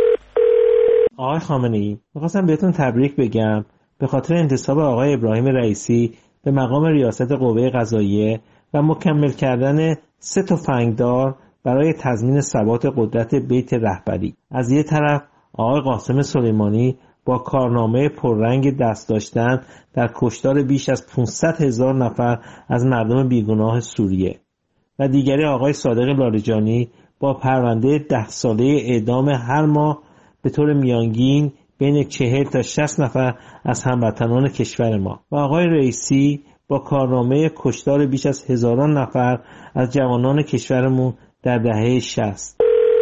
آقای خامنه‌ای، می‌خواستم بهتون تبریک بگم به خاطر انتصاب آقای ابراهیم رئیسی به مقام ریاست قوه قضاییه و مکمل کردن سه تفنگدار برای تضمین ثبات قدرت بیت رهبری. از یه طرف آقای قاسم سلیمانی با کارنامه پررنگ دست داشتن در کشتار بیش از پانصد هزار نفر از مردم بیگناه سوریه و دیگری آقای صادق لاریجانی با پرونده ده ساله اعدام هر ماه به طور میانگین بین چهل تا شصت نفر از هموطنان کشور ما و آقای رئیسی با کارنامه کشتار بیش از هزاران نفر از جوانان کشورمون در دهه شصت.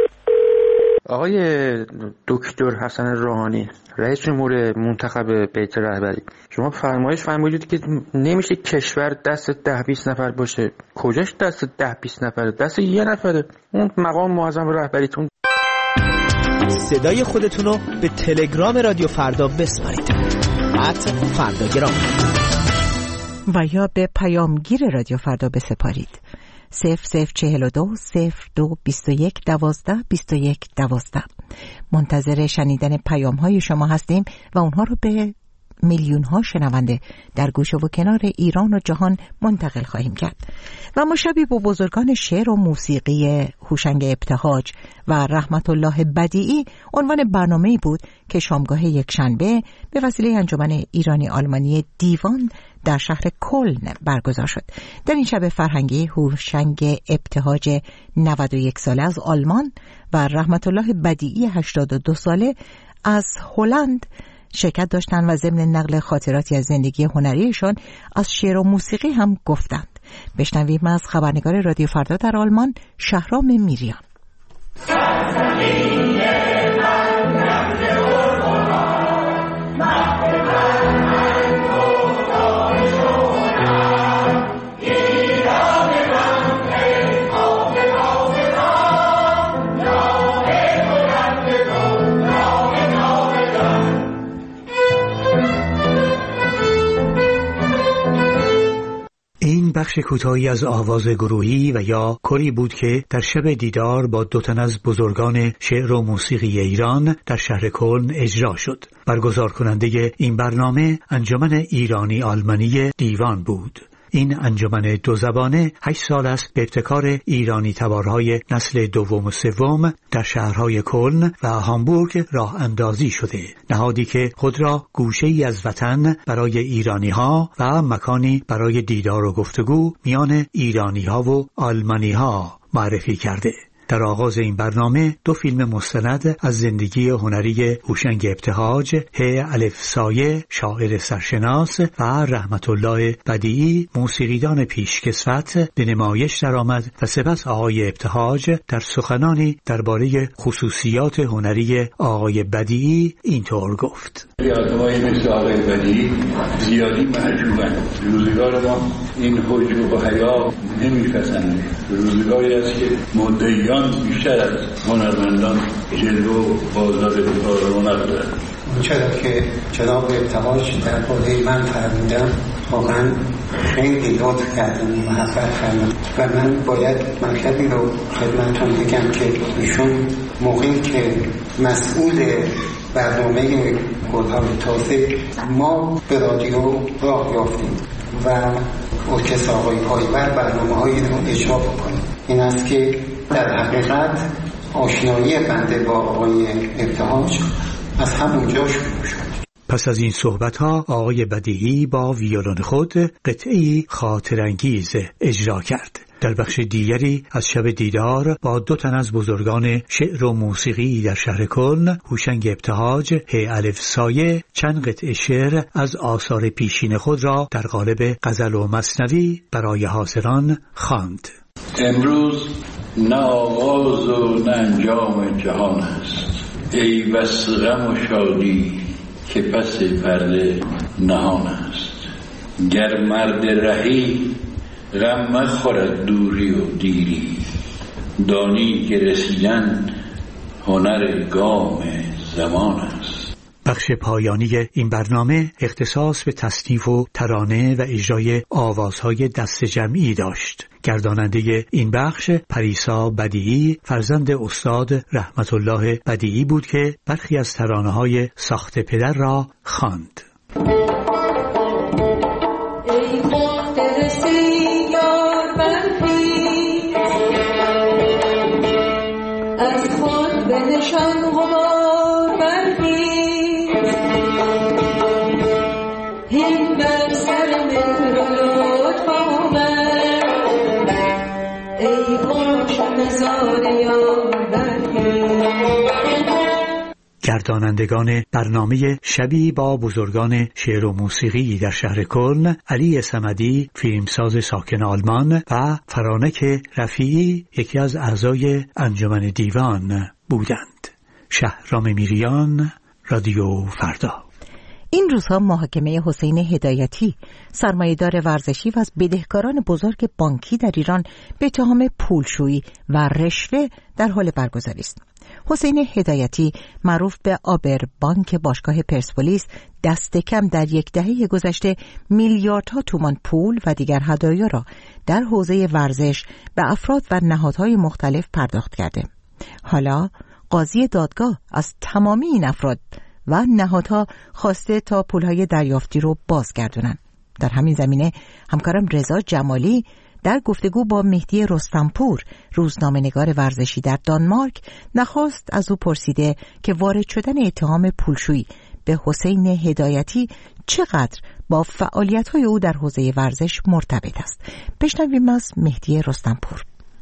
آقای دکتر حسن روحانی رئیس جمهور منتخب بیت رهبری، شما فرمایش فرمودید که نمیشه کشور دست ده بیست نفر باشه. کجاش دست ده بیست نفره؟ دست یه نفره، اون مقام معظم رهبریتون. صدای خودتون رو به تلگرام رادیو فردا بسپارید ات فرداگرام و یا به پیامگیر رادیو فردا بسپارید صفر صفر چهل و دو صفر دو بیست و یک دوازده بیست و یک دوازده. منتظر شنیدن پیام های شما هستیم و اونها رو به میلیون ها شنونده در گوشه و کنار ایران و جهان منتقل خواهیم کرد. و ما شبی با بزرگان شعر و موسیقی هوشنگ ابتهاج و رحمت الله بدیعی عنوان برنامه‌ای بود که شامگاه یکشنبه به وسیله انجمن ایرانی آلمانی دیوان در شهر کلن برگزار شد. در این شب فرهنگی هوشنگ ابتهاج نود و یک ساله از آلمان و رحمت الله بدیعی هشتاد و دو ساله از هلند شرکت داشتند و ضمن نقل خاطراتی از زندگی هنریشان از شعر و موسیقی هم گفتند. بشنویم از خبرنگار رادیو فردا در آلمان شهرام میریان. بخش کوتاهی از آواز گروهی و یا کری بود که در شب دیدار با دو تن از بزرگان شعر و موسیقی ایران در شهر کلن اجرا شد. برگزار کننده این برنامه انجمن ایرانی آلمانی دیوان بود. این انجمن دو زبانه هشت سال است به ابتکار ایرانی تبارهای نسل دوم و سوم در شهرهای کلن و هامبورگ راه اندازی شده، نهادی که خود را گوشه‌ای از وطن برای ایرانی‌ها و مکانی برای دیدار و گفتگو میان ایرانی‌ها و آلمانی‌ها معرفی کرده. در آغاز این برنامه دو فیلم مستند از زندگی هنری هوشنگ ابتهاج، ه الف سایه شاعر سرشناس و رحمت الله بدیعی موسیقیدان پیشکسوت به نمایش درآمد و سپس آقای ابتهاج در سخنانی درباره خصوصیات هنری آقای بدیعی اینطور گفت: آدمایی مثل آقای بدیعی زیادی محجوبن. روزگار ما این حجب و حیا نمی‌پسنده. روزگاری است که مدعیان بیشتر از هنرمندان جلو بازار رونق دارند. چرا که جناب ابتهاج در باره من فرمودم واقعا خیلی لطف کردن و محبت فرمودن و من باید مطلبی رو خدمتتون بگم که ایشون موقعی که مسئول برنامه گل‌های تازه ما به رادیو راه یافتیم و ارکستر آقای پایور برنامه‌هایی رو اجرا بکنیم. این است که در حقیقت آشنایی بنده با آقای ابتهاج از همونجا شروع شد. پس از این صحبت‌ها آقای بدیعی با ویولون خود قطعه‌ای خاطرانگیز اجرا کرد. در بخش دیگری از شب دیدار با دو تن از بزرگان شعر و موسیقی در شهر کلن، هوشنگ ابتهاج ه الف سایه چند قطعه شعر از آثار پیشین خود را در قالب غزل و مثنوی برای حاضران خواند. امروز نه آغاز و نه انجام جهان است، ای بس غم و شادی که پس پرده نهان است. گر مرد رهی غم مخورد دوری و دیری، دانی که رسیدن هنر گام زمان است. بخش پایانی این برنامه اختصاص به تصنیف و ترانه و اجرای آوازهای دست جمعی داشت. گرداننده این بخش پریسا بدیعی فرزند استاد رحمت الله بدیعی بود که برخی از ترانه‌های ساخت پدر را خواند. ای مختر سیار برخیز، از خود به نشان غبار برخیز، هین بر سر مهر و لطف آمد، ای عاشق زار یار برخیز. گردانندگان برنامه شبی با بزرگان شعر و موسیقی در شهر کلن علی صمدی فیلمساز ساکن آلمان و فرانک رفیعی یکی از اعضای انجمن دیوان بودند. شهرام میریان، رادیو فردا. این روزها محاکمه حسین هدایتی سرمایه‌دار ورزشی و از بدهکاران بزرگ بانکی در ایران به اتهام پولشویی و رشوه در حال برگزاری است. حسین هدایتی معروف به آبر بانک باشگاه پرسپولیس دست کم در یک دهه گذشته میلیاردها تومان پول و دیگر هدایا را در حوزه ورزش به افراد و نهادهای مختلف پرداخت کرده. حالا قاضی دادگاه از تمامی این افراد و نهادها خواسته تا پولهای دریافتی رو بازگردونن. در همین زمینه همکارم رضا جمالی در گفتگو با مهدی رستمپور روزنامه‌نگار ورزشی در دانمارک نخست از او پرسیده که وارد شدن اتهام پولشویی به حسین هدایتی چقدر با فعالیت‌های او در حوزه ورزش مرتبط است. بشنویم از مهدی رستمپور.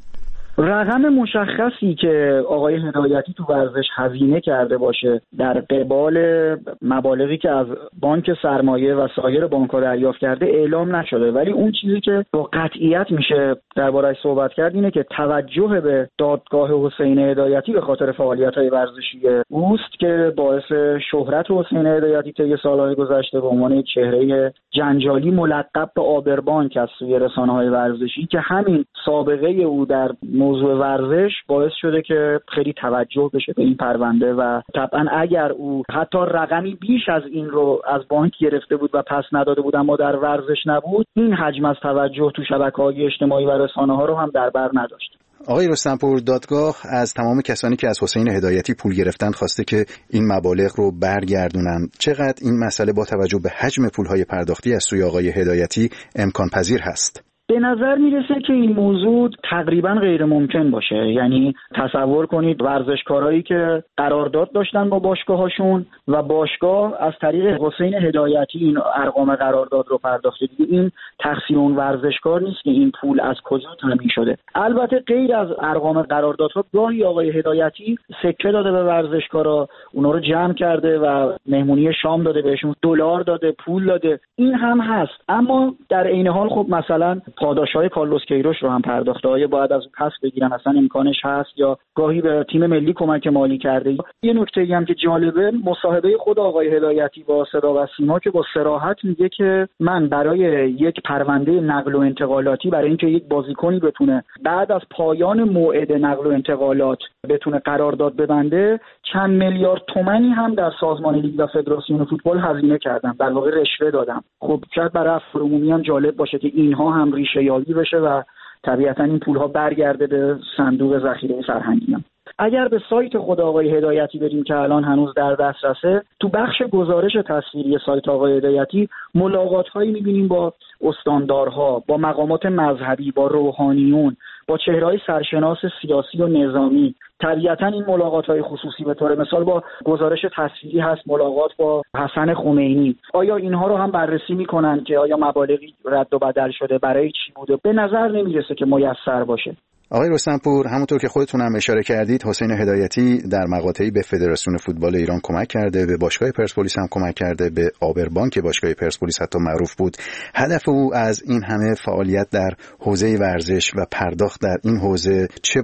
رقم مشخصی که آقای هدایتی تو ورزش هزینه کرده باشه در قبال مبالغی که از بانک سرمایه و سایر بانک‌ها دریافت کرده اعلام نشده، ولی اون چیزی که با قطعیت میشه درباره‌اش صحبت کرد اینه که توجه به دادگاه حسین هدایتی به خاطر فعالیت‌های ورزشی اوست که باعث شهرت حسین هدایتی طی سال‌های گذشته به عنوان یک چهره جنجالی ملقب به آبر بانک از سوی رسانه‌های ورزشی که همین سابقه او در موضوع ورزش باعث شده که خیلی توجه بشه به این پرونده و طبعا اگر او حتی رقمی بیش از این رو از بانک گرفته بود و پس نداده بود اما در ورزش نبود، این حجم از توجه تو شبکه‌های اجتماعی و رسانه‌ها رو هم در بر نداشت. آقای رستمپور، دادگاه از تمام کسانی که از حسین هدایتی پول گرفتن خواسته که این مبالغ رو برگردونن. چقدر این مسئله با توجه به حجم پول‌های پرداختی از سوی آقای هدایتی امکان پذیر هست؟ به نظر میرسه که این موضوع تقریبا غیر ممکن باشه. یعنی تصور کنید ورزشکارایی که قرارداد داشتن با باشگاهاشون و باشگاه از طریق حسین هدایتی این ارقام قرارداد رو پرداخته. دیگه این تقصیر اون ورزشکار نیست که این پول از کجا تامین شده. البته غیر از ارقام قراردادها گاهی آقای هدایتی سکه داده به ورزشکارا، اونا رو جمع کرده و مهمونی شام داده بهشون، دلار داده، پول داده. این هم هست، اما در عین حال خب مثلا پاداشهای کارلوس کیروش رو هم پرداخته های باید از اون پس بگیرن، اصلا امکانش هست، یا گاهی به تیم ملی کمک مالی کرده. یه نکته‌ای هم که جالبه، مصاحبه خود آقای هدایتی با صدا و سیما که با صراحت میگه که من برای یک پرونده نقل و انتقالاتی، برای اینکه یک بازیکنی بتونه بعد از پایان موعد نقل و انتقالات بتونه قرارداد ببنده، چند میلیارد تومانی هم در سازمان لیگ و فدراسیون فوتبال هزینه کردم، در واقع رشوه دادم. خب شاید برای افراد عمومی هم جالب باشه که اینها هم ریشه یابی بشه و طبیعتا این پولها برگرده به صندوق ذخیره فرهنگی. اگر به سایت خود آقای هدایتی بریم که الان هنوز در دسترسه، تو بخش گزارش تصویری سایت آقای هدایتی ملاقات‌هایی می‌بینیم با استاندارها، با مقامات مذهبی، با روحانیون، با چهره‌های سرشناس سیاسی و نظامی. طبیعتا این ملاقات‌های خصوصی به طور مثال با گزارش تصویری هست، ملاقات با حسن خمینی. آیا اینها رو هم بررسی می‌کنن که آیا مبالغی رد و بدل شده، برای چی بوده؟ به نظر نمی‌رسه که میسر باشه. آقای رستمپور، همونطور که خودتون هم اشاره کردید، حسین هدایتی در مقاطعی به فدراسیون فوتبال ایران کمک کرده، به باشگاه پرسپولیس هم کمک کرده، به آبر بانک باشگاه پرسپولیس حتی معروف بود. هدف او از این همه فعالیت در حوزه ورزش و پرداخت در این حوزه چه بود؟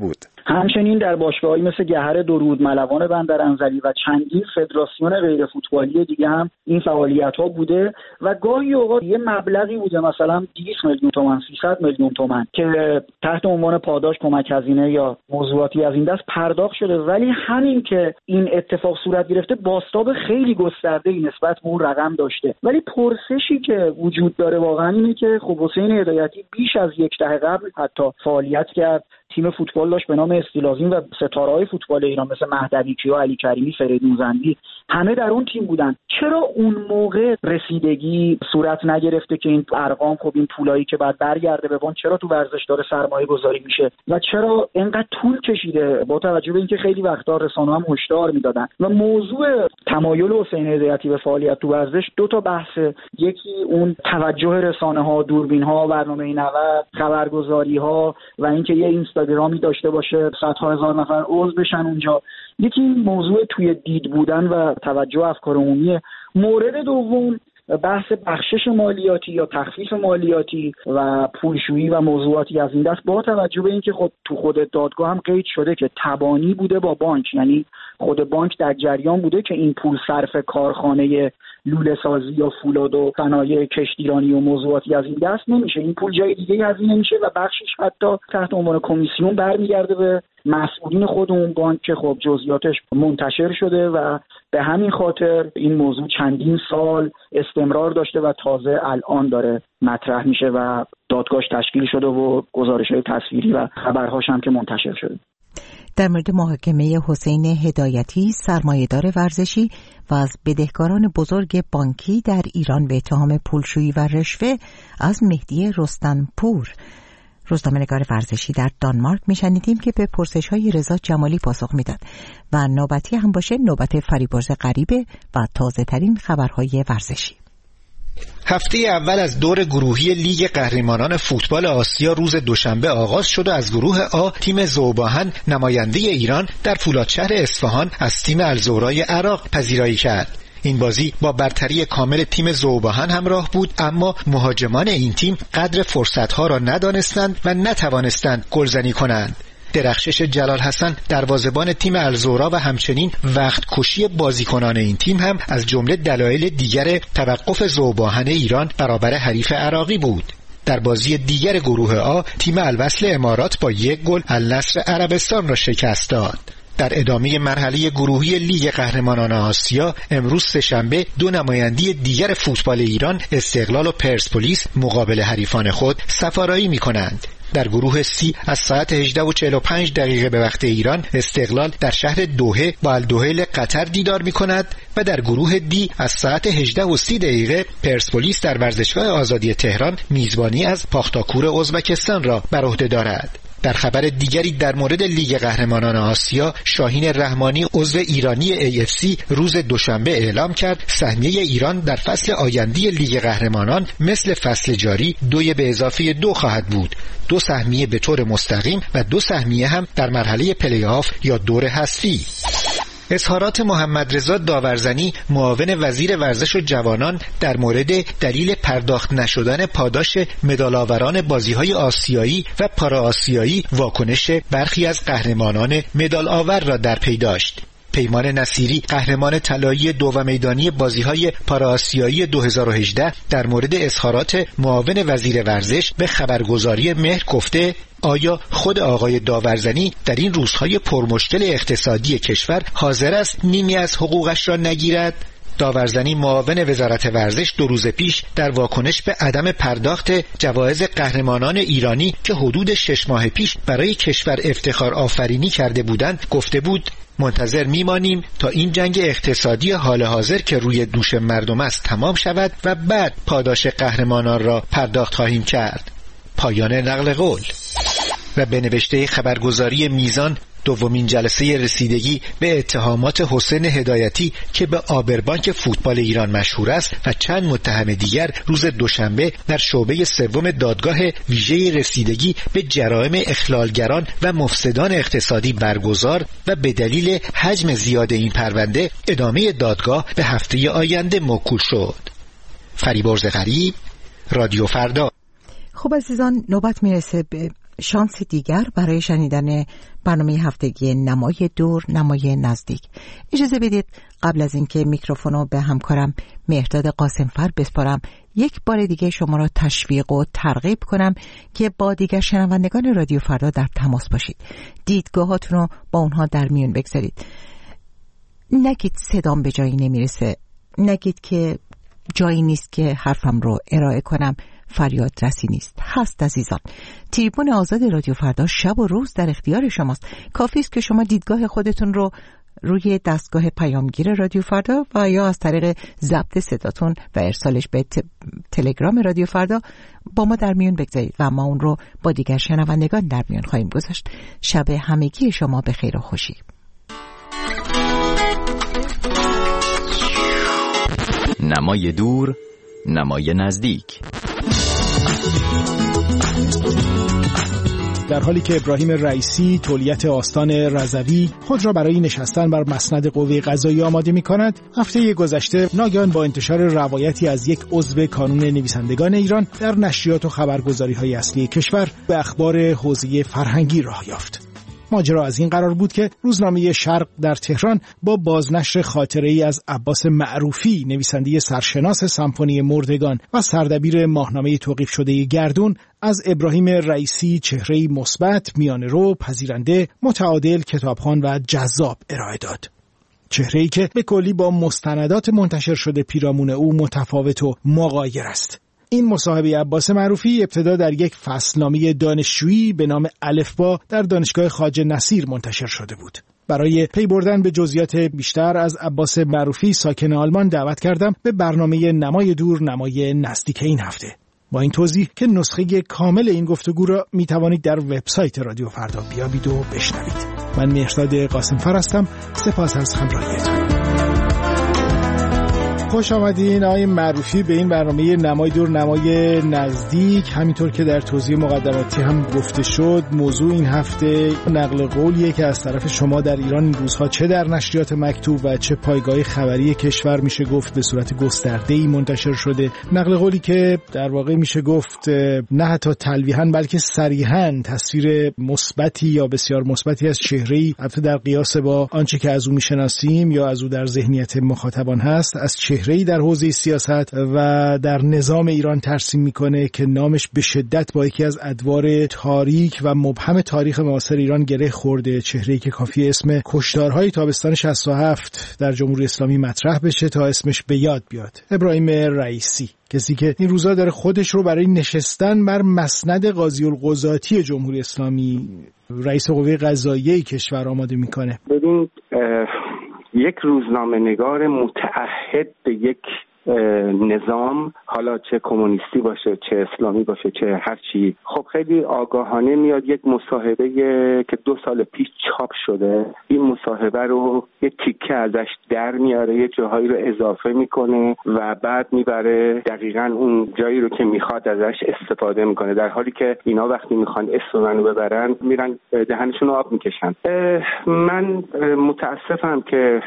همچنین در باشگاه‌هایی مثل گهر درود، ملوان بندرانزلی و چندین فدراسیون غیر فوتبالی دیگه هم این فعالیت‌ها بوده و گاهی اوقات یه مبلغی بوده، مثلا دویست میلیون تومان، سیصد میلیون تومان که تحت عنوان پاداش، کمک هزینه یا موضوعاتی از این دست پرداخت شده. ولی همین که این اتفاق صورت گرفته بازتاب خیلی گسترده‌ای نسبت به اون رقم داشته. ولی پرسشی که وجود داره واقعا اینه که خب حسین هدایتی بیش از یک دهه قبل حتی فعالیت کرد، تیم فوتبال داشت به نام استیلازین و ستاره‌های فوتبال ایران مثل مهدوی کیا، علی کریمی، فریدون زندی همه در اون تیم بودن. چرا اون موقع رسیدگی صورت نگرفته که این ارقام، خب این پولایی که بعد برگرده به بانک، چرا تو ورزشدار سرمایه گذاری میشه و چرا اینقدر طول کشیده، با توجه به اینکه خیلی وقتا رسانه‌ها هم هشدار میدادن. و موضوع تمایل حسین هدایتی به فعالیت تو ورزش دو تا بحثه، یکی اون توجه رسانه‌ها، دوربین‌ها، برنامه نود، خبرگزاری‌ها و اینکه یه اینستاگرامی داشته باشه صدها هزار نفر عضو بشن اونجا، یکی موضوع توی دید بودن و توجه افکار عمومی. مورد دوم بحث بخشش مالیاتی یا تخفیف مالیاتی و پولشویی و موضوعاتی از این دست، با توجه به اینکه خود تو خود دادگاه هم قید شده که تبانی بوده با بانک، یعنی خود بانک در جریان بوده که این پول صرف کارخانه لوله سازی یا فولاد و صنایع کشتیرانی و موضوعاتی از این دست نمیشه، این پول جای دیگه هزینه میشه و بخشش حتی تحت عنوان کمیسیون برمیگرده به مسئولین خود اون بانک که خب جزئیاتش منتشر شده و به همین خاطر این موضوع چندین سال استمرار داشته و تازه الان داره مطرح میشه و دادگاهش تشکیل شده و گزارش‌های تصویری و خبرهاش هم که منتشر شده. در مورد محاکمه حسین هدایتی، سرمایه‌دار ورزشی و از بدهکاران بزرگ بانکی در ایران به اتهام پولشویی و رشوه، از مهدی رستنپور، روزنامه‌نگار ورزشی در دانمارک، میشنیدیم که به پرسش‌های رضا جمالی پاسخ میداد و نوبتی هم باشه نوبت فریبرز غریبه و تازه‌ترین خبرهای ورزشی. هفته اول از دور گروهی لیگ قهرمانان فوتبال آسیا روز دوشنبه آغاز شد و از گروه آ تیم ذوباهن نماینده ایران در فولادشهر اصفهان از تیم الزهرای عراق پذیرایی کرد. این بازی با برتری کامل تیم ذوباهن همراه بود، اما مهاجمان این تیم قدر فرصت‌ها را ندانستند و نتوانستند گلزنی کنند. درخشش جلال حسن دروازه‌بان تیم الزهرا و همچنین وقت کشی بازیکنان این تیم هم از جمله دلایل دیگر توقف ذوباهن ایران برابر حریف عراقی بود. در بازی دیگر گروه آ تیم الوصل امارات با یک گل النصر عربستان را شکست داد. در ادامه مرحله گروهی لیگ قهرمانان آسیا امروز سه‌شنبه دو نماینده دیگر فوتبال ایران، استقلال و پرسپولیس، مقابل حریفان خود سفارایی می‌کنند. در گروه سی از ساعت هجده و چهل و پنج دقیقه به وقت ایران استقلال در شهر دوحه با الدوحیل قطر دیدار می‌کند و در گروه دی از ساعت هجده و سی دقیقه پرسپولیس در ورزشگاه آزادی تهران میزبانی از پاختاکور ازبکستان را بر عهده دارد. در خبر دیگری در مورد لیگ قهرمانان آسیا، شاهین رحمانی عضو ایرانی ای اف سی روز دوشنبه اعلام کرد سهمیه ایران در فصل آینده لیگ قهرمانان مثل فصل جاری دوی به اضافه دو خواهد بود، دو سهمیه به طور مستقیم و دو سهمیه هم در مرحله پلی آف یا دور حذفی. اظهارات محمد رضا داورزنی معاون وزیر ورزش و جوانان در مورد دلیل پرداخت نشدن پاداش مدال‌آوران بازی‌های آسیایی و پارا-آسیایی واکنش برخی از قهرمانان مدال‌آور را در پی داشت. پیمان نصیری قهرمان طلایی دو و میدانی بازی‌های پارا-آسیایی دو هزار و هجده در مورد اظهارات معاون وزیر ورزش به خبرگزاری مهر گفته: آیا خود آقای داورزنی در این روزهای پرمشکل اقتصادی کشور حاضر است نیمی از حقوقش را نگیرد؟ داورزنی معاون وزارت ورزش دو روز پیش در واکنش به عدم پرداخت جوایز قهرمانان ایرانی که حدود شش ماه پیش برای کشور افتخار آفرینی کرده بودند گفته بود: منتظر میمانیم تا این جنگ اقتصادی حال حاضر که روی دوش مردم است تمام شود و بعد پاداش قهرمانان را پرداخت خواهیم کرد. پایان نقل قول. و به نوشته خبرگزاری میزان، دومین جلسه رسیدگی به اتهامات حسین هدایتی که به آبربانک فوتبال ایران مشهور است و چند متهم دیگر روز دوشنبه در شعبه سوم دادگاه ویژه رسیدگی به جرائم اخلالگران و مفسدان اقتصادی برگزار و به دلیل حجم زیاد این پرونده ادامه دادگاه به هفته آینده موکول شد. فریبرز غریب، رادیو فردا. خب عزیزان، نوبت میرسه به شانس دیگر برای شنیدن برنامه هفتگی نمای دور نمای نزدیک. اجازه بدید قبل از اینکه میکروفون رو به همکارم مهرداد قاسمفر بسپارم یک بار دیگه شما را تشویق و ترغیب کنم که با دیگر شنوندگان رادیو فردا در تماس باشید. دیدگاهاتون رو با اونها در میون بگذارید. نگید صدام به جایی نمیرسه، نگید که جایی نیست که حرفم رو ارائه کنم، فریاد رسی نیست. هست عزیزان. تریبون آزاد رادیو فردا شب و روز در اختیار شماست. کافی است که شما دیدگاه خودتون رو روی دستگاه پیامگیر رادیو فردا و یا از طریق ضبط صداتون و ارسالش به تلگرام رادیو فردا با ما در میون بگذارید و ما اون رو با دیگر شنوندگان در میون خواهیم گذاشت. شب همگی شما به خیر و خوشی. نمای دور نمای نزدیک. در حالی که ابراهیم رئیسی تولیت آستان رضوی خود را برای نشستن بر مسند قوه قضاییه آماده می‌کند، هفته گذشته ناگهان با انتشار روایتی از یک عضو کانون نویسندگان ایران در نشریات و خبرگزاری‌های اصلی کشور به اخبار حوزه فرهنگی راه یافت. ماجرا از این قرار بود که روزنامه شرق در تهران با بازنشر خاطره‌ای از عباس معروفی، نویسنده سرشناس سمفونی مردگان و سردبیر ماهنامه توقیف شده گردون، از ابراهیم رئیسی چهره‌ای مثبت، میانه‌رو، پذیرنده، متعادل، کتابخوان و جذاب ارائه داد. چهره‌ای که به کلی با مستندات منتشر شده پیرامون او متفاوت و مغایر است. این مصاحبه عباس معروفی ابتدا در یک فصلنامه دانشجویی به نام الفبا در دانشگاه خواجه نصیر منتشر شده بود. برای پی بردن به جزئیات بیشتر از عباس معروفی ساکن آلمان دعوت کردم به برنامه نمای دور نمای نزدیک این هفته. با این توضیح که نسخه کامل این گفتگو را می توانید در وبسایت رادیو فردا بیابید و بشنوید. من مهرداد قاسمفر هستم. سپاس از همراهیتون. خوش آمدین آقای معروفی به این برنامه نمای دور نمای نزدیک. همینطور که در توضیح مقدماتی هم گفته شد، موضوع این هفته نقل قولیه که از طرف شما در ایران این روزها چه در نشریات مکتوب و چه پایگاه خبری کشور میشه گفت به صورت گسترده‌ای منتشر شده. نقل قولی که در واقع میشه گفت نه حتی تلویحاً بلکه صریحاً تصویر مثبتی یا بسیار مثبتی از چهره‌ای، البته در قیاس با آنچه که از او میشناسیم یا از او در ذهنیت مخاطبان هست، از چهره‌ای در حوزه سیاست و در نظام ایران ترسیم میکنه که نامش به شدت با یکی از ادوار تاریک و مبهم تاریخ معاصر ایران گره خورده. چهره‌ای که کافی اسم کشتارهای تابستان شصت و هفت در جمهوری اسلامی مطرح بشه تا اسمش به یاد بیاد. ابراهیم رئیسی، کسی که این روزا داره خودش رو برای نشستن بر مسند قاضی القضاتی جمهوری اسلامی، رئیس قوه قضاییه کشور آماده میکنه. ببین، یک روزنامه‌نگار متعهد به یک نظام، حالا چه کمونیستی باشه چه اسلامی باشه چه هر چی، خب خیلی آگاهانه میاد یک مصاحبه که دو سال پیش چاپ شده، این مصاحبه رو یک تیکه ازش در میاره، یه جاهایی رو اضافه میکنه و بعد میبره دقیقاً اون جایی رو که میخواد ازش استفاده میکنه، در حالی که اینا وقتی میخوان اسم منو ببرن میرن دهنشون رو آب میکشن. من متاسفم که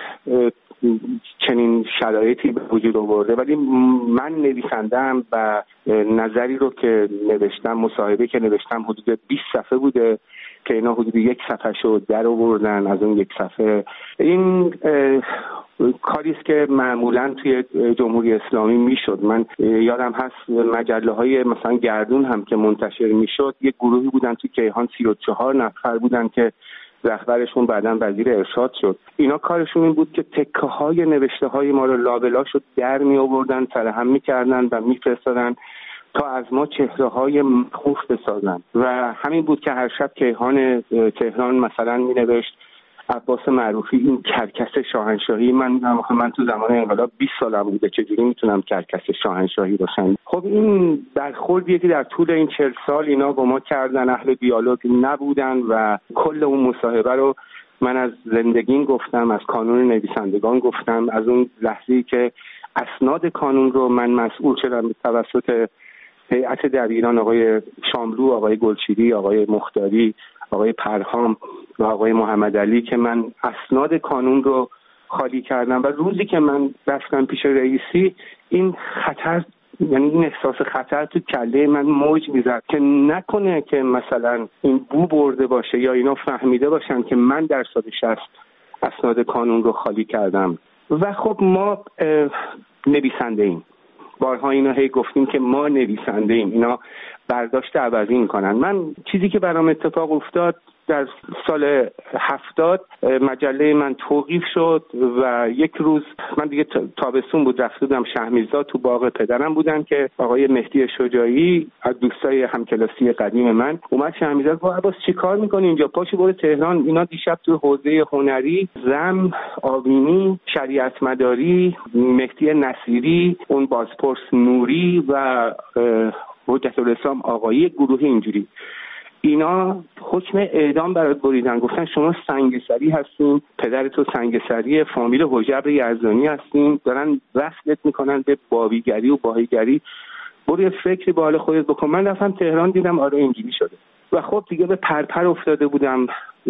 چنین شرایطی به وجود آورده، ولی من نویسندم و نظری رو که نوشتم، مصاحبه که نوشتم حدود بیست صفحه بوده که اینا حدود یک صفحه شو در آوردن از اون یک صفحه. این کاری است که معمولا توی جمهوری اسلامی میشد. من یادم هست مجله های مثلا گردون هم که منتشر میشد، یک گروهی بودن توی کیهان سی و چهار نفر بودن که رهبرشون بعداً وزیر ارشاد شد. اینا کارشون این بود که تکه های نوشته های ما رو لابلا شد در می آوردن، سرهم میکردن و میفرستادن تا از ما چهره های مخوف بسازن و همین بود که هر شب کیهان تهران مثلا می نوشت عباس معروفی این کرکس شاهنشاهی. من من تو زمان انقلاب بیست سالم بوده، چجوری میتونم کرکس شاهنشاهی باشم؟ خب این برخوردیه که در طول این چهل سال اینا با ما کردن، اهل دیالوگ نبودن و کل اون مصاحبه رو من از زندگیم گفتم، از کانون نویسندگان گفتم، از اون لحظه‌ای که اسناد کانون رو من مسئول شدم به توسط هیئت دبیران آقای شاملو، آقای گلچیری، آقای مختاری، آقای پرهام و آقای محمد علی که من اسناد کانون رو خالی کردم و روزی که من رفتم پیش رئیسی این خطر یعنی این احساس خطر تو کله من موج میزد که نکنه که مثلا این بو برده باشه یا اینا فهمیده باشن که من در سال شصت اسناد کانون رو خالی کردم. و خب ما نویسنده ایم، بارها اینا هی گفتیم که ما نویسنده ایم، اینا برداشت عوضی میکنن. من چیزی که برام اتفاق افتاد در سال هفتاد مجله من توقیف شد و یک روز من دیگه تابستون بود رفته بودم شهرمیزا، تو باغ پدرم بودن که آقای مهدی شجاعی از دوستای همکلاسی قدیم من اومد شهرمیزا گفت عباس چی کار میکنی اینجا، پاشو برو تهران، اینا دیشب تو حوزه هنری زم، آوینی، شریعت مداری، مهدی نصیری، اون بازپرس نوری و حجت الاسلام آقایی گروه اینجوری اینا حکم اعدام برات بریدن، گفتن شما سنگسری هستین، پدر تو سنگسری، فامیل حجب یزدانی هستین، دارن وصلت میکنن به بابیگری و باهیگری، برو یه فکری به حال خودت بکن. من رفتم تهران دیدم آره اینجوری شده و خب دیگه به پرپر افتاده بودم.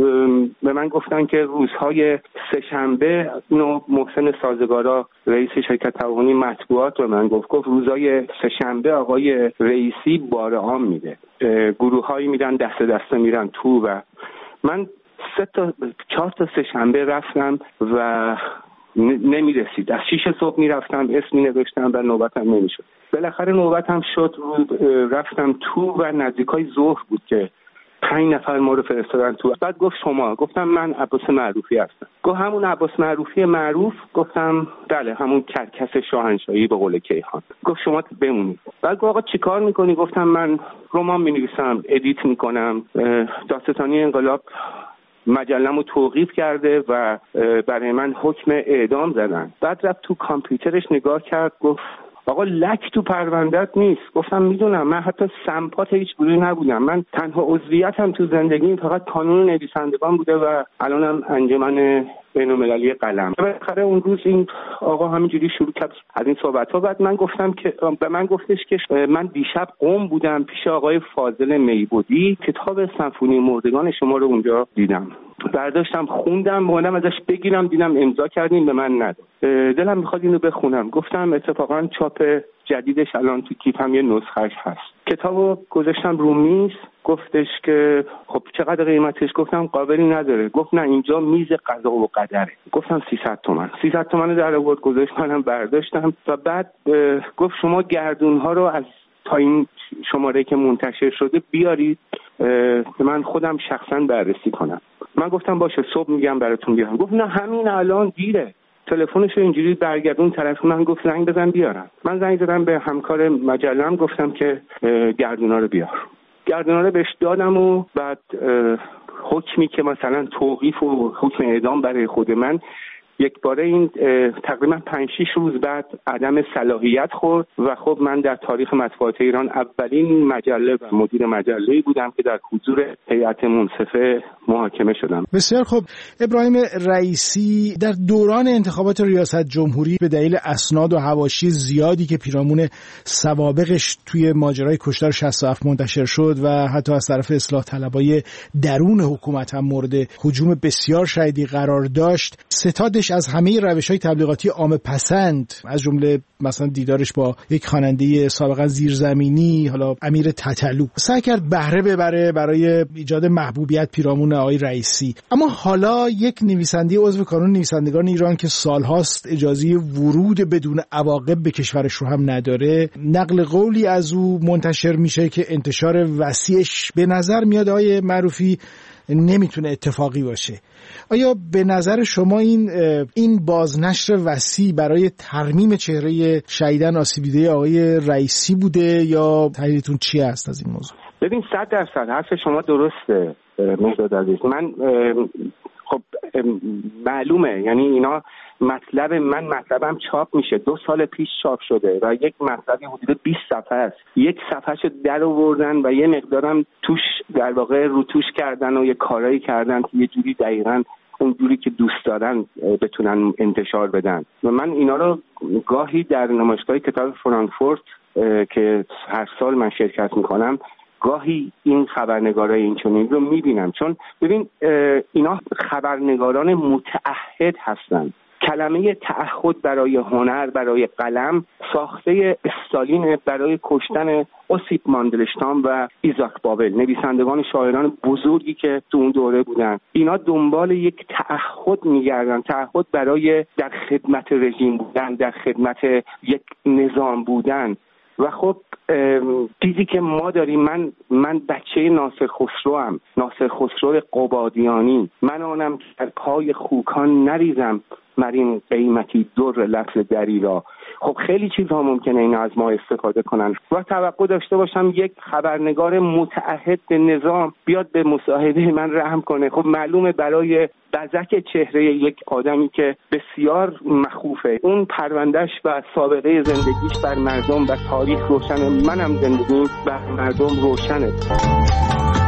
به من گفتن که روزهای سه‌شنبه، اینو محسن سازگارا رئیس شرکت تعاونی مطبوعات به من گفت گفت روزهای سه‌شنبه آقای رئیسی بار عام میده، گروه‌هایی میرن دست دسته میرن تو و من سه تا چهار تا سه‌شنبه رفتم و نمیرسید، از شیش صبح میرفتم اسم مینوشتم و نوبتم نمیشد. بالاخره نوبتم شد، رفتم تو و نزدیکای ظهر بود که پنج نفر ما رو فرستادن تو. بعد گفت شما؟ گفتم من عباس معروفی هستم. گفت همون عباس معروفی معروف؟ گفتم بله همون کرکس شاهنشاهی به قول کیهان. گفت شما بمونید. بعد گفت آقا چیکار میکنی؟ گفتم من رمان مینویسم، ادیت میکنم، داستانی انقلاب مجله‌مو توقیف کرده و برای من حکم اعدام زدن. بعد رفت تو کامپیوترش نگاه کرد گفت آقا لک تو پرونده‌ات نیست. گفتم میدونم، من حتی سمپات هیچ گروهی نبودم، من تنها عضویتم تو زندگیم فقط کانون نویسندگان بوده و الانم انجمن بین‌المللی قلم. بالاخره اون روز این آقا همینجوری شروع کرد از این صحبت‌ها. بعد من گفتم که به من گفتش که من دیشب قم بودم پیش آقای فاضل میبودی، کتاب سمفونی مردگان شما رو اونجا دیدم، برداشتم خوندم، اومدم ازش بگیرم دیدم امضا کردین به من نداد، دلم میخواد اینو بخونم. گفتم اتفاقا چاپ جدیدش الان تو کیفم یه نسخه‌اش هست. کتابو گذاشتم رو میز، گفتش که خب چقدر قیمتش؟ گفتم قابلی نداره. گفت نه اینجا میز قضا و قدره. گفتم سیصد تومن. سیصد تومن در آورد گذاشت، منم برداشتم و بعد گفت شما گردون‌ها رو از تا این شماره که منتشر شده بیارید من خودم شخصا بررسی کنم. من گفتم باشه صبح میگم براتون بیارم. گفت نه همین الان دیره. تلفنش رو اینجوری برگردون طرف من، گفت زنگ بزن بیارم. من زنگ زدم به همکار مجله‌ام گفتم که گردونا رو بیار. گردونا رو بهش دادم و بعد حکمی که مثلا توقیف و حکم اعدام برای خود من یک باره این تقریبا پنج شش روز بعد عدم صلاحیت خورد و خب من در تاریخ مطبوعات ایران اولین مجله و مدیر مجله‌ای بودم که در حضور هیئت منصفه محاکمه شدم. بسیار خب. ابراهیم رئیسی در دوران انتخابات ریاست جمهوری به دلیل اسناد و حواشی زیادی که پیرامون سوابقش توی ماجرای کشتار شصت و هفت منتشر شد و حتی از طرف اصلاح طلبای درون حکومت هم مورد هجوم بسیار شدیدی قرار داشت، ستادش از همه روش‌های تبلیغاتی عامه پسند، از جمله مثلا دیدارش با یک خواننده سابقا زیرزمینی، حالا امیر تتلو، سعی کرد بهره ببره برای ایجاد محبوبیت پیرامون آقای رئیسی. اما حالا یک نویسنده عضو کانون نویسندگان ایران که سالهاست اجازه ورود بدون عواقب به کشورش رو هم نداره، نقل قولی از او منتشر میشه که انتشار وسیعش به نظر میاد آقای معروفی نمیتونه اتفاقی باشه. آیا به نظر شما این این بازنشر وسیع برای ترمیم چهره شهیدان آسیب دیده آقای رئیسی بوده یا تحلیلتون چی است از این موضوع؟ ببین صد درصد حرف شما درسته مهداد عزیز. من خب معلومه، یعنی اینا مطلب من مطلبم چاپ میشه، دو سال پیش چاپ شده و یک مطلبی حدود بیست صفحه است، یک صفحهشو در آوردن و یه مقدارم توش در واقع روتوش کردن و یه کارایی کردن که یه جوری دقیقاً اون جوری که دوست دارن بتونن انتشار بدن. و من اینا رو گاهی در نمایشگاه کتاب فرانکفورت که هر سال من شرکت میکنم گاهی این خبرنگارای این چنین رو میبینم، چون ببین اینا خبرنگاران متعهد هستن. کلمه تعهد برای هنر، برای قلم ساخته استالین برای کشتن اوسیپ ماندلشتام و ایزاک بابل، نویسندگان شاعران بزرگی که تو اون دوره بودن. اینا دنبال یک تعهد میگردن، تعهد برای در خدمت رژیم بودن، در خدمت یک نظام بودن. و خب چیزی که ما داریم، من من بچه ناصر خسرو ام، ناصر خسرو قبادیانی، من آنم که در پای خوکان نریزم مرین قیمتی در لفظ دری را. خب خیلی چیزها ممکنه اینا از ما استفاده کنن و توقع داشته باشم یک خبرنگار متعهد به نظام بیاد به مصاحبه من رحم کنه. خب معلومه برای بزک چهره یک آدمی که بسیار مخوفه، اون پروندهش و سابقه زندگیش بر مردم و تاریخ روشنه، منم زندگیم بر مردم روشنه.